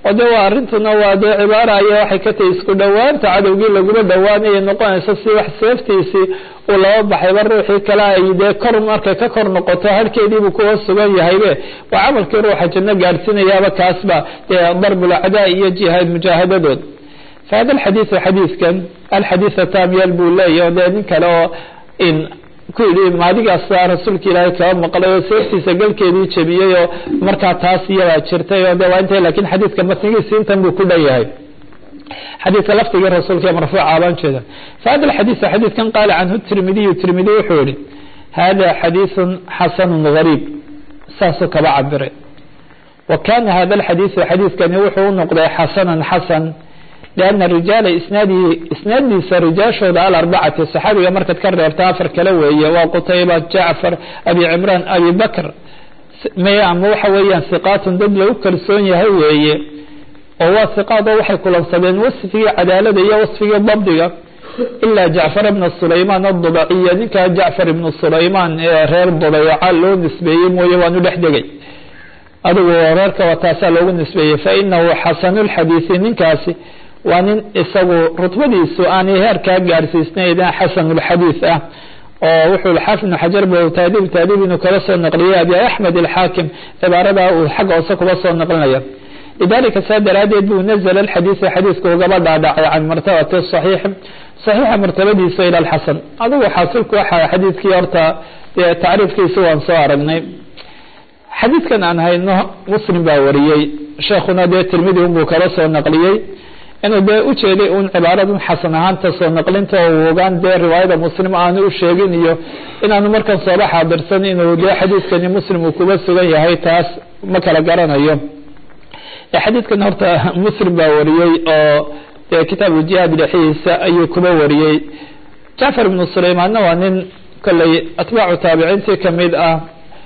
ode waa arrintuna waa dee cibaara aya waxay ka tahay isku dhowaanta cadowgii laguma dhowaanaya noqonayso si wax seeftiisii uu laba baxayba ruuxii kale ay dee kor markay ka kor noqoto harkeediibuu kuwa sugan yahaybe waa camalkii ruuxa janno gaadhsiinayaaba kaasba dee darbulacdaa iyo jihaad mujaahadadood fahada alxadiidu xadiidkan alxadiida taamyal buu leeyahy dee nin kale oo in ku yidhi maadigaasa rasuulka ilaahay kaba maqlay oo seeftiisa galkeedii jebiyey oo markaa taas iyadaa jirtay oo de waa intay lakin xadiidka matnigiisi intan buu ku dhan yahay xadiidka laftigii rasuulka ee marfuuca baan jeeda fahada alxadiidu xadiidkan qaala canhu tirmidiyu tirmidi wuxuu yihi hada xadiiثun xasanu gariib saasuu kaba cabiray wa kana hada alxadiiثu xadiidkani wuxuu u noqday xasanan xasan لأن rijaala isnaadiisa rijaashooda alarbacati صaxaabiga markaad ka reebta afar kale weeye waa qutayba jacfar abi cimraan abi bakr ama waxa weeyaan hiqaatun dad lagu kalsoon yahay weeye oo waa hiqaad oo waxay kulansadeen wasfigii cadaalada iyo wasfigii dabdiga ilaa jacfar ibna sulaymaan adubaciya ninkaa jacfar ibnu sulaymaan ee reer dubayca loo nisbeeyey mooye waanu dhex degay adigu reerka waa taasaa loogu nisbeeyey fainahu xasanu lxadiisi ninkaasi waa nin isagu rutbadiisu aanay heerkaa gaarsiisnayn xasanulxadiid ah oo wuxuu xaafid ibnu xajar bu taadiib inuu kala soo naqliyay abi axmed alxaakim cibaarada uu xagga hoose kuba soo naqlinaya lidalika saa daraadeed buu nazla alxadiisa xadiiska ugaba dhaadhacay can martabati saxiixa martabadiisa ila alxasan adigu xaasilku waxa xadiidkii horta dee tacriifkiisa waan soo aragnay xadiidkan aan hayno muslim baa wariyey sheekhuna dee tirmidi unbuu kala soo naqliyey inuu dee ujeeday un cibaaradan xasan ahaanta soo naqlinta oo ogaan dee riwaayada muslim aanu u sheegin iyo inaanu markan sooba xaadirsan inuu dee xadiidkani muslim uu kuba sugan yahay taas ma kala garanayo xadiidkan horta muslim baa wariyey oo dee kitaabu jihaad dhexihiisa ayuu kuba wariyey jacfar ibnu sulaymaanna waa nin kolley atbaacu taabiciintii kamid ah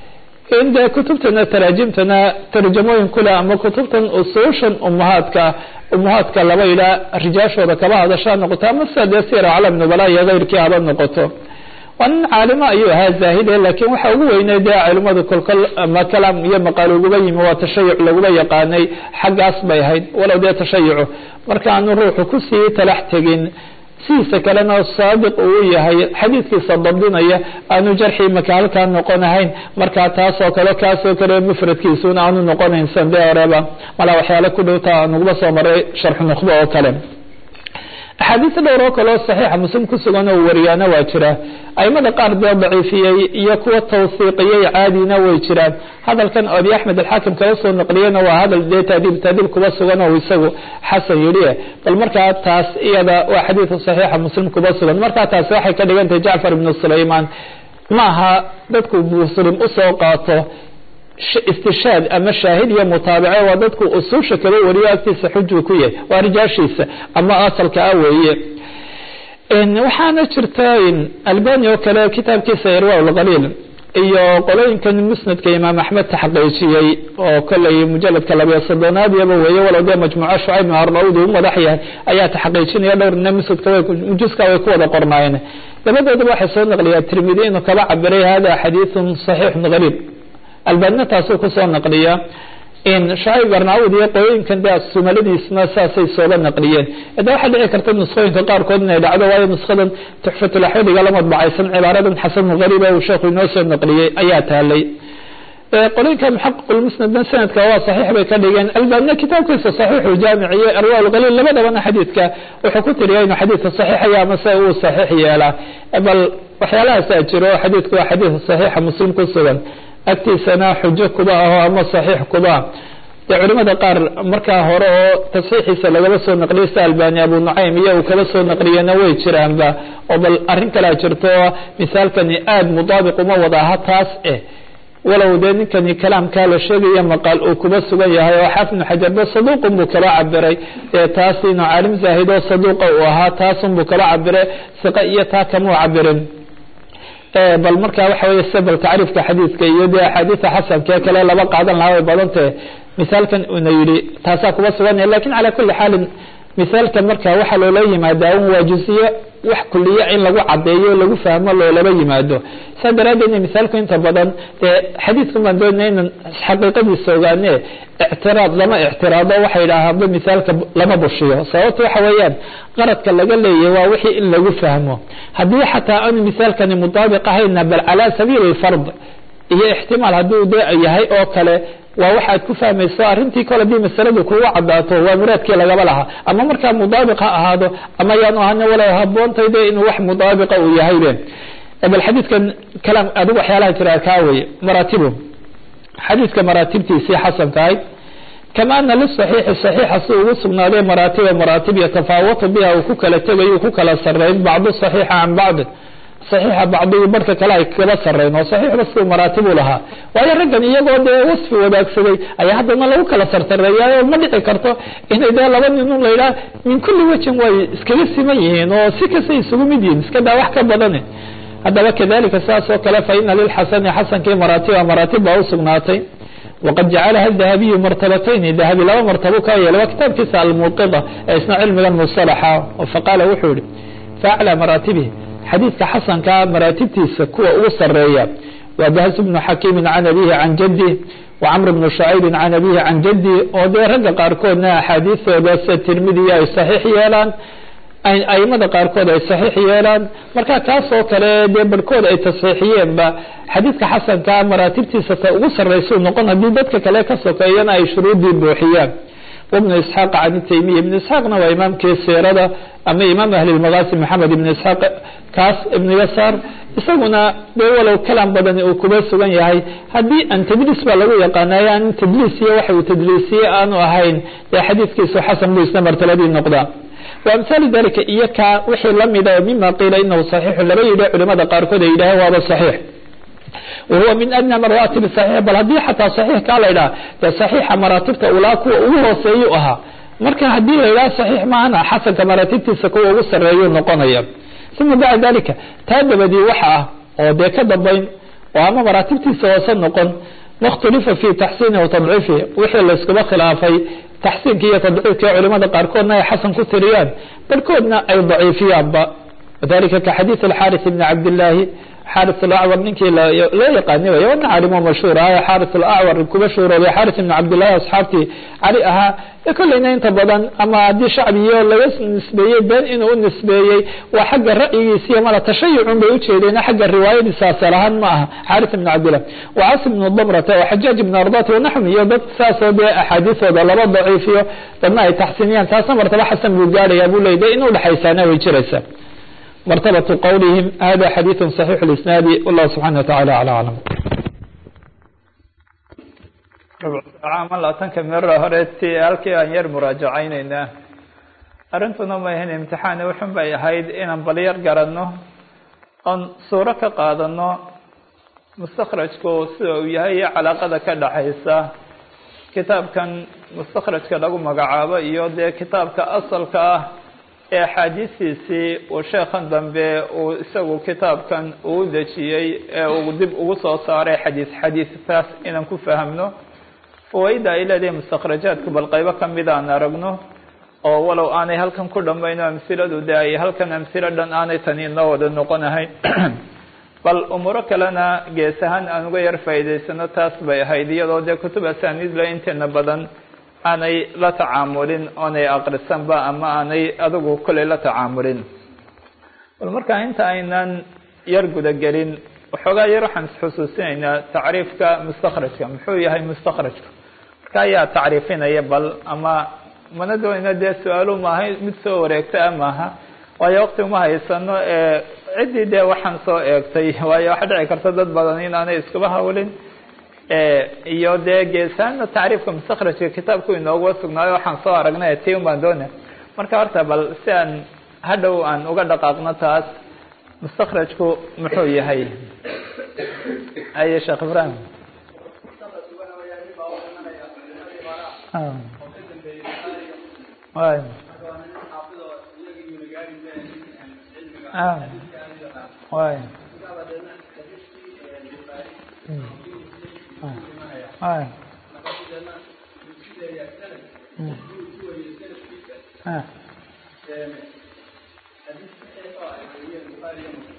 in dee kutubtana taraajimtana tarjamooyin kule ama kutubtan usuushan umahaadka laba ilaa rijaashooda kaba hadashaa noqoto ama sida dee sira calam nubala iyo keyrkii haba noqoto waa nin caalimo ayuu ahaa zaahide laakiin waxa ugu weynay dee culimadu kolkol ama kalaam iyo maqaal uguba yimi waa tashayuc laguba yaqaanay xaggaas bay ahayd walow dee tashayucu marka aanu ruuxu kusii talax tegin sidiisa kalena saadiq uu yahay xadiidkiisa dabdinaya aanu jarxi maka halkaa noqon ahayn markaa taasoo kale kaasoo kale mufradkiisuna aanu noqonayn sande horeba malaa waxyaale ku dhowta anuguba soo maray sharxu nukhba oo kale axaadiis dhowr oo kaleo saxiixa muslim ku sugan oo wariyaana waa jira aimada qaar dee daciifiyey iyo kuwa tawsiiqiyey caadina way jiraan hadalkan abi axmed alxaakim kala soo naqliyena waa hadal dee taadiib kuba sugan oo isagu xasan yidhi bal markaa taas iyada waa xadiidka saxiixa muslim kuba sugan markaa taasi waxay ka dhigantahay jacfar ibnu sulaymaan ma aha dadku muslim usoo qaato istishaad ama shaahid iyo mutaabace waa dadku usuusha kala wariyo agtiisa xujuu ku yahay waa rijaashiisa ama asalka ah weeye waxaana jirta albani oo kale kitaabkiisa irwaa lqaliil iyo qolooyinkan musnadka imaam axmed taxqiijiyey oo kolley mujaladka 12 iyaba weeye walow dee majmuuca shucayb arnaud uu madax yahay ayaa taxqiijinaya dhowrna musnadka mujuska way ku wada qornaayeen labadoodaba waxay soo naqliyaan tirmidi inuu kaba cabiray hada xadiithun saxiixun gariib albanna taasuu ku soo naqliya in shucayb arnaud iyo qolooyinkan dee sumaladiisna saasay sooba naqliyeen hadda waxaa dhici karta nuskhooyinka qaarkood inay dhacdo waayo nuskhadan tuxfatulaxwadiga la madbacaysan cibaaradan xasanu gariib uu sheekhu inoo soo naqliyey ayaa taalay qolooyinka muxaqiqulmusnadna sanadka waa saxiix bay ka dhigeen albanna kitaabkiisa saxiixu jaamic iyo irwaa lqaliil labadabana xadiidka wuxuu ku tiriya inuu xadiidka saxiixaya ama se uu saxiix yeelaa bal waxyaalahaasaa jiro xadiidku waa xadiid saxiixa muslim ku sugan agtiisana xujo kuba aho ama saxiix kuba dee culimada qaar markaa hore oo tasxiixiisa lagaba soo naqliyay sida albani abu nucaym iyo uu kaba soo naqliyena way jiraanba oo bal arrin kalea jirto misaalkani aada mudaabiq uma wada aha taas walow dee ninkani kalaamkaa la sheegaya maqaal uu kuba sugan yahay oo xaafid ibnu xajarba saduuqun buu kaba cabiray taas inuu caalim zaahid oo saduuqa uu ahaa taasun buu kaba cabiray siqa iyo taa kamuu cabirin bal markaa waxa wey sebal tacriifka xadiidka iyo dee axaadiisa xasankee kale laba qaadan lahaa way badantahe misaalkan una yidhi taasaa kuba sugan lakin calaa kuli xaalin misaalka marka waxa loola yimaadaa waa jusiye wax kulliye in lagu cadeeyo lagu fahmo loolaba yimaado saa daraadeed misaalku inta badan xadiidku baan doonay in xaqiiqadiisa ogaane اعتراض lama اعتراado waxay yidhaahaanba misaalka lama bushiyo sababto waxa weeyaan qaradka laga leeyahay waa wixii in lagu fahmo haddii xataa aan misaalkani mutaabiq ahayna bal calaa sabiil الفرض iyo احتمال hadduu yahay oo kale waa waxaad ku fahmayso arrintii kale hadii masaladu kugu cadaato waa muraadkii lagaba lahaa ama markaa mutaabiq ha ahaado ama yaanu ahana wala haboontayde inuu wax mutaabiqa uu yahay bal xadiidkan kalaam adigu waxyaalaha jira kaa weeye maraatibu xadiidka maraatibtiisii xasanka ahayd kama ana lisaxiixi saxiixa si ugu sugnaaday maraatib yatafaawatu biha uu ku kala tegayo ku kala sarreyn bacdu saxiixa can bacdi saxiixa bacdigu barhka kale ay kaba sarreyn oo saxiixba siduu maraatibu lahaa waayo raggan iyagoo dee wasfi wadaagsaday ayaa haddana lagu kala sarsareeyaa ma dhici karto inay dee laba nin un la yidhaha min kulli wajhin way iskaga siman yihiin oo si kasta isugu mid yihiin iska daa wax ka badane haddaba kadalika sidaas oo kale faina lilxasani xasankii maraatib baa u sugnaatay waqad jacalaha dahabiyu martabatayni dahabi laba martabo ka yeelay waa kitaabkiisa almuuqida ee isna cilmigan musalaxa faqaala wuxuu yihi faaclى maraatibihi xadiidka xasanka maraatibtiisa kuwa ugu sareeya waa bahs bnu xakiimi can abihi can jadih وcmr bnu شhucaybi can abihi can jadih oo dee ragga qaarkoodna axaadiiثooda sida tirmidiya ay saxiix yeelaan aimada qaarkood ay saxiix yeelaan marka kaas oo kale dee barhkood ay tasxiixiyeenba xadiidka xasanka maraatibtiisa ta ugu sarraysuu noqon haddii dadka kale ka sokeeyana ay shuruudii buuxiyaan وبن إسحاق عن التيمية بن إسحاقna waa imaamkii siirada ama imaam ahli الmagاsi محamed بن إسحاaq kaas ibn yasaar isaguna dee walow kalam badan uu kuba sugan yahay haddii an tdliis baa lagu yaqaanay an tdliisiye waxa uu tdliisiye aanu ahayn dee xadiidkiisu xasan buu isna martabadii noqdaa وأمثال ذلika iyo ka wixii lamida mima qiila inahu صaحيiح laba yidhi culimada qaarkood ay yidhaaheen waaba صaحيiح وهو من أدنى مراتب الصحيح بل hadii xataa صaحيiح kaa la ydhaha de صaحيixa maraatibta ulaa kuwa ugu hooseeyu ahaa marka hadii la ydhaha صaحيiح maahana xasanka maraatibtiisa kuwa ugu sareeyu noqonaya ثuma baعda dalika taa dabadii waxa ah oo dee ka dambayn oo ama maraatibtiisa hoose noqon مkhتلفa في تaxsiini وتضciifi wixii layskuba khilaafay taxsiinka iyo tadciifka culimada qaarkoodna ay xasan ku tiriyaan barkoodna ay daciifiyaanba wadalika kaxadiiث الxاriث بن cabdاللaahi xاriث الأcwar ninkii loo yaqaani way wana caalimo mashhuur ah xاriث الأcwar kuba shuuroobay xاriث بن cabdالlahi asxaabtii cali ahaa kolleyna inta badan ama haddii shacbiyo laga nisbeeyey been inuu u nisbeeyey waa xagga ra'yigiisa iyo mala tashayucun bay ujeedeen xagga riwaayadiisa asal ahaan ma aha xaariث بن cabdillah وcasim بن damrata وxajaaj بن ardati wanaxm iyo dad saasoo dee axaadiisooda laba daciifiyo dadna ay taxsiiniyaan taasna martaba xasan buu gaadhayaa buu leeyay in udhexaysaana way jiraysa مرتبة qwlهم hذا xadيiث صحيiح الإسناad والله سبحaنه وتaعالى على أعلم tanka mero hore ti halkii aan yar muraajacaynayna arrintuna ma ahayn imtixaan wuxun bay ahayd inaan bal yar garanno oon suuro ka qaadano mustakhrajku sida uu yahay iyo calaaqada ka dhaxaysa kitaabkan mustakhrajka lagu magacaabo iyo dee kitaabka asalka ah ee axaadiistiisii uu sheekhan dambe uu isagu kitaabkan uu dejiyey ee uu dib ugu soo saaray xadiistaas inaan ku fahamno fawaaida ay leedahay mustakhrajaadku bal qaybo kamid aan aragno oo walow aanay halkan ku dhamayno amsiladu de ay halkan amsilo dhan aanay tani inoo wada noqonahayn bal umuuro kalena gees ahaan aan uga yar faa'iidaysano taas bay ahayd iyadoo dee kutub asaaniidla inteena badan aanay la tacaamulin oonay aqrisanba ama aanay adigu koley la tacaamulin bal markaa inta aynan yar gudagelin waxoogaa yar waxaan isxusuusinaynaa tacriifka mustakhrajka muxuu yahay mustakhrajka marka ayaa tacriifinaya bal ama mana doonayna dee su-aalo maaha mid soo wareegta maaha waayo waqti uma haysano ciddii dee waxaan soo eegtay waayo waxa dhici karta dad badan in aanay iskuba hawlin iyo dee geesaana tacriifka mustakhrajka kitaabku inooga sugnaayo waxaan soo aragnay ti un baan doona marka horta bal si aan hadhow aan uga dhaqaaqno taas mustakhrajku muxuu yahay aye sheekh ibrahim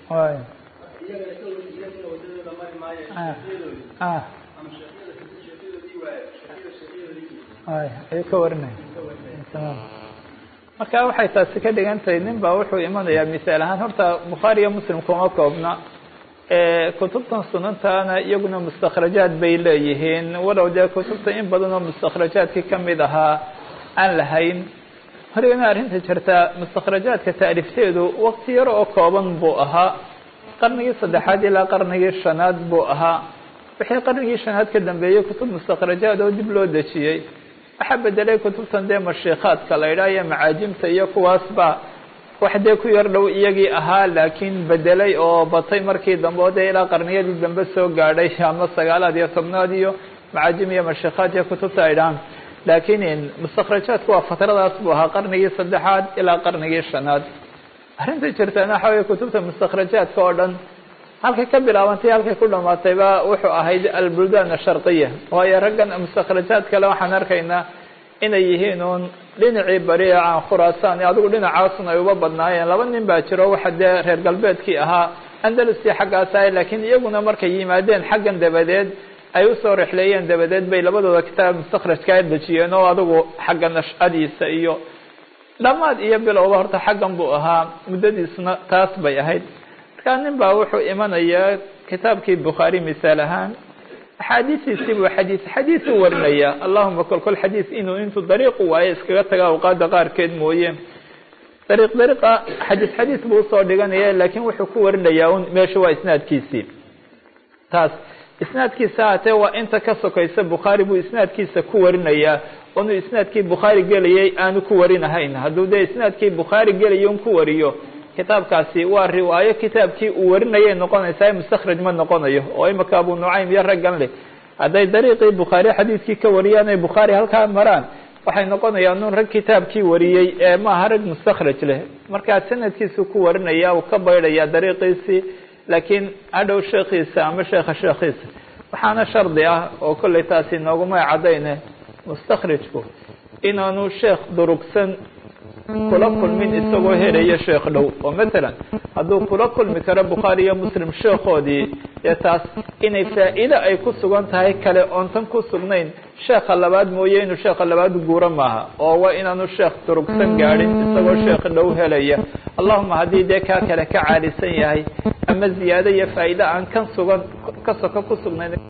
ayuu ka warinaya marka waxay taasi ka dhigan tahay nin baa wuxuu imanayaa misaal ahaan horta bukhaari iyo muslim kuma koobna kutubtan sunantana iyaguna mustakrajaad bay leeyihiin walow dee kutubta in badan oo mustakrajaadkii kamid ahaa aan lahayn horigana arrinta jirta mustakrajaadka taarifteedu waqti yar oo kooban buu ahaa qarnigii 3aad ilaa qarnigii 5aad buu ahaa wixii qarnigii 5aad ka dambeeyay kutub mustakrajaad oo dib loo dejiyay waxa bedelay kutubtan dee mashiikhaadka la yidhaayo macaajimta iyo kuwaasba wax dee ku yar dhow iyagii ahaa laakiin bedelay oo batay markii dambe oo dee ilaa qarniyadii dambe soo gaadhay ama 9aad iyo 10aad iyo macaajim iyo mashiikhaad iyo kutubta ay dhahaan laakiin mustakrajaadku waa fatradaas buu ahaa qarnigii 3aad ilaa qarnigii 5aad arrinta jirtana waxa weeye kutubta mustakrajaadka oo dhan halkay ka bilaabantay halkay ku dhamaatayba wuxuu ahayd albuldan asharqiya waayo raggan mustakrajaad kale waxaan arkaynaa inay yihiin uun dhinacii bariica khuraasaan adigu dhinacaasun ay uba badnaayeen laba nin baa jiro waxa dee reer galbeedkii ahaa andalusi xaggaas ahay laakiin iyaguna markay yimaadeen xaggan dabadeed ay usoo rixleeyeen dabadeed bay labadooda kitaab mustakrajka dejiyeen oo adigu xagga nashadiisa iyo dhamaad iyo bilowba horta xaggan buu ahaa muddadiisna taas bay ahayd markaa nin baa wuxuu imanayaa kitaabkii bukhaari misaal ahaan axaadiistiisii buu xadiis u warinaya allahuma kolkol xadiis inuu intuu dariiqu waayo iskaga taga awqaada qaarkeed mooye dariiqa xadiis buu usoo dhiganaya laakiin wuxuu ku warinayaa un meesha waa isnaadkiisii taas isnaadkiisa haatee waa inta ka sokaysa bukhaari buu isnaadkiisa ku warinayaa onu isnaadkii bukhaari gelayay aanu ku warinahayn hadduu dee isnaadkii bukhaari gelaya un ku wariyo kitaabkaasi waa riwaayo kitaabkii uu warinayay noqonaysaa mustakraj ma noqonayo oo imaka abu nucaym iyo raggan leh hadday dariiqii bukhaari xadiiskii ka wariyaan ay bukhaari halkaa maraan waxay noqonayaan un rag kitaabkii wariyey ee maaha rag mustakraj leh markaa sanadkiisu ku warinaya uu ka baydhaya dariiqiisii laakiin hadhow sheekhiisa ama sheekhiisa waxaana shardi ah oo kolley taasi nooguma cadayne mustakrijku inaanu sheekh durugsan kula kulmin isagoo helaya sheekh dhow oo matalan hadduu kula kulmi karo bukhaari iyo muslim sheekhoodii dee taas inay faa'iido ay ku sugan tahay kale oon tan ku sugnayn sheekha labaad mooye inuu sheekha labaad guuro maaha oo waa inaanu sheekh durugsan gaadhin isagoo sheekh dhow helaya allahuma haddii dee kaa kale ka caalisan yahay ama ziyaado iyo faa'iido aan kan sugan ka soko ku sugnayn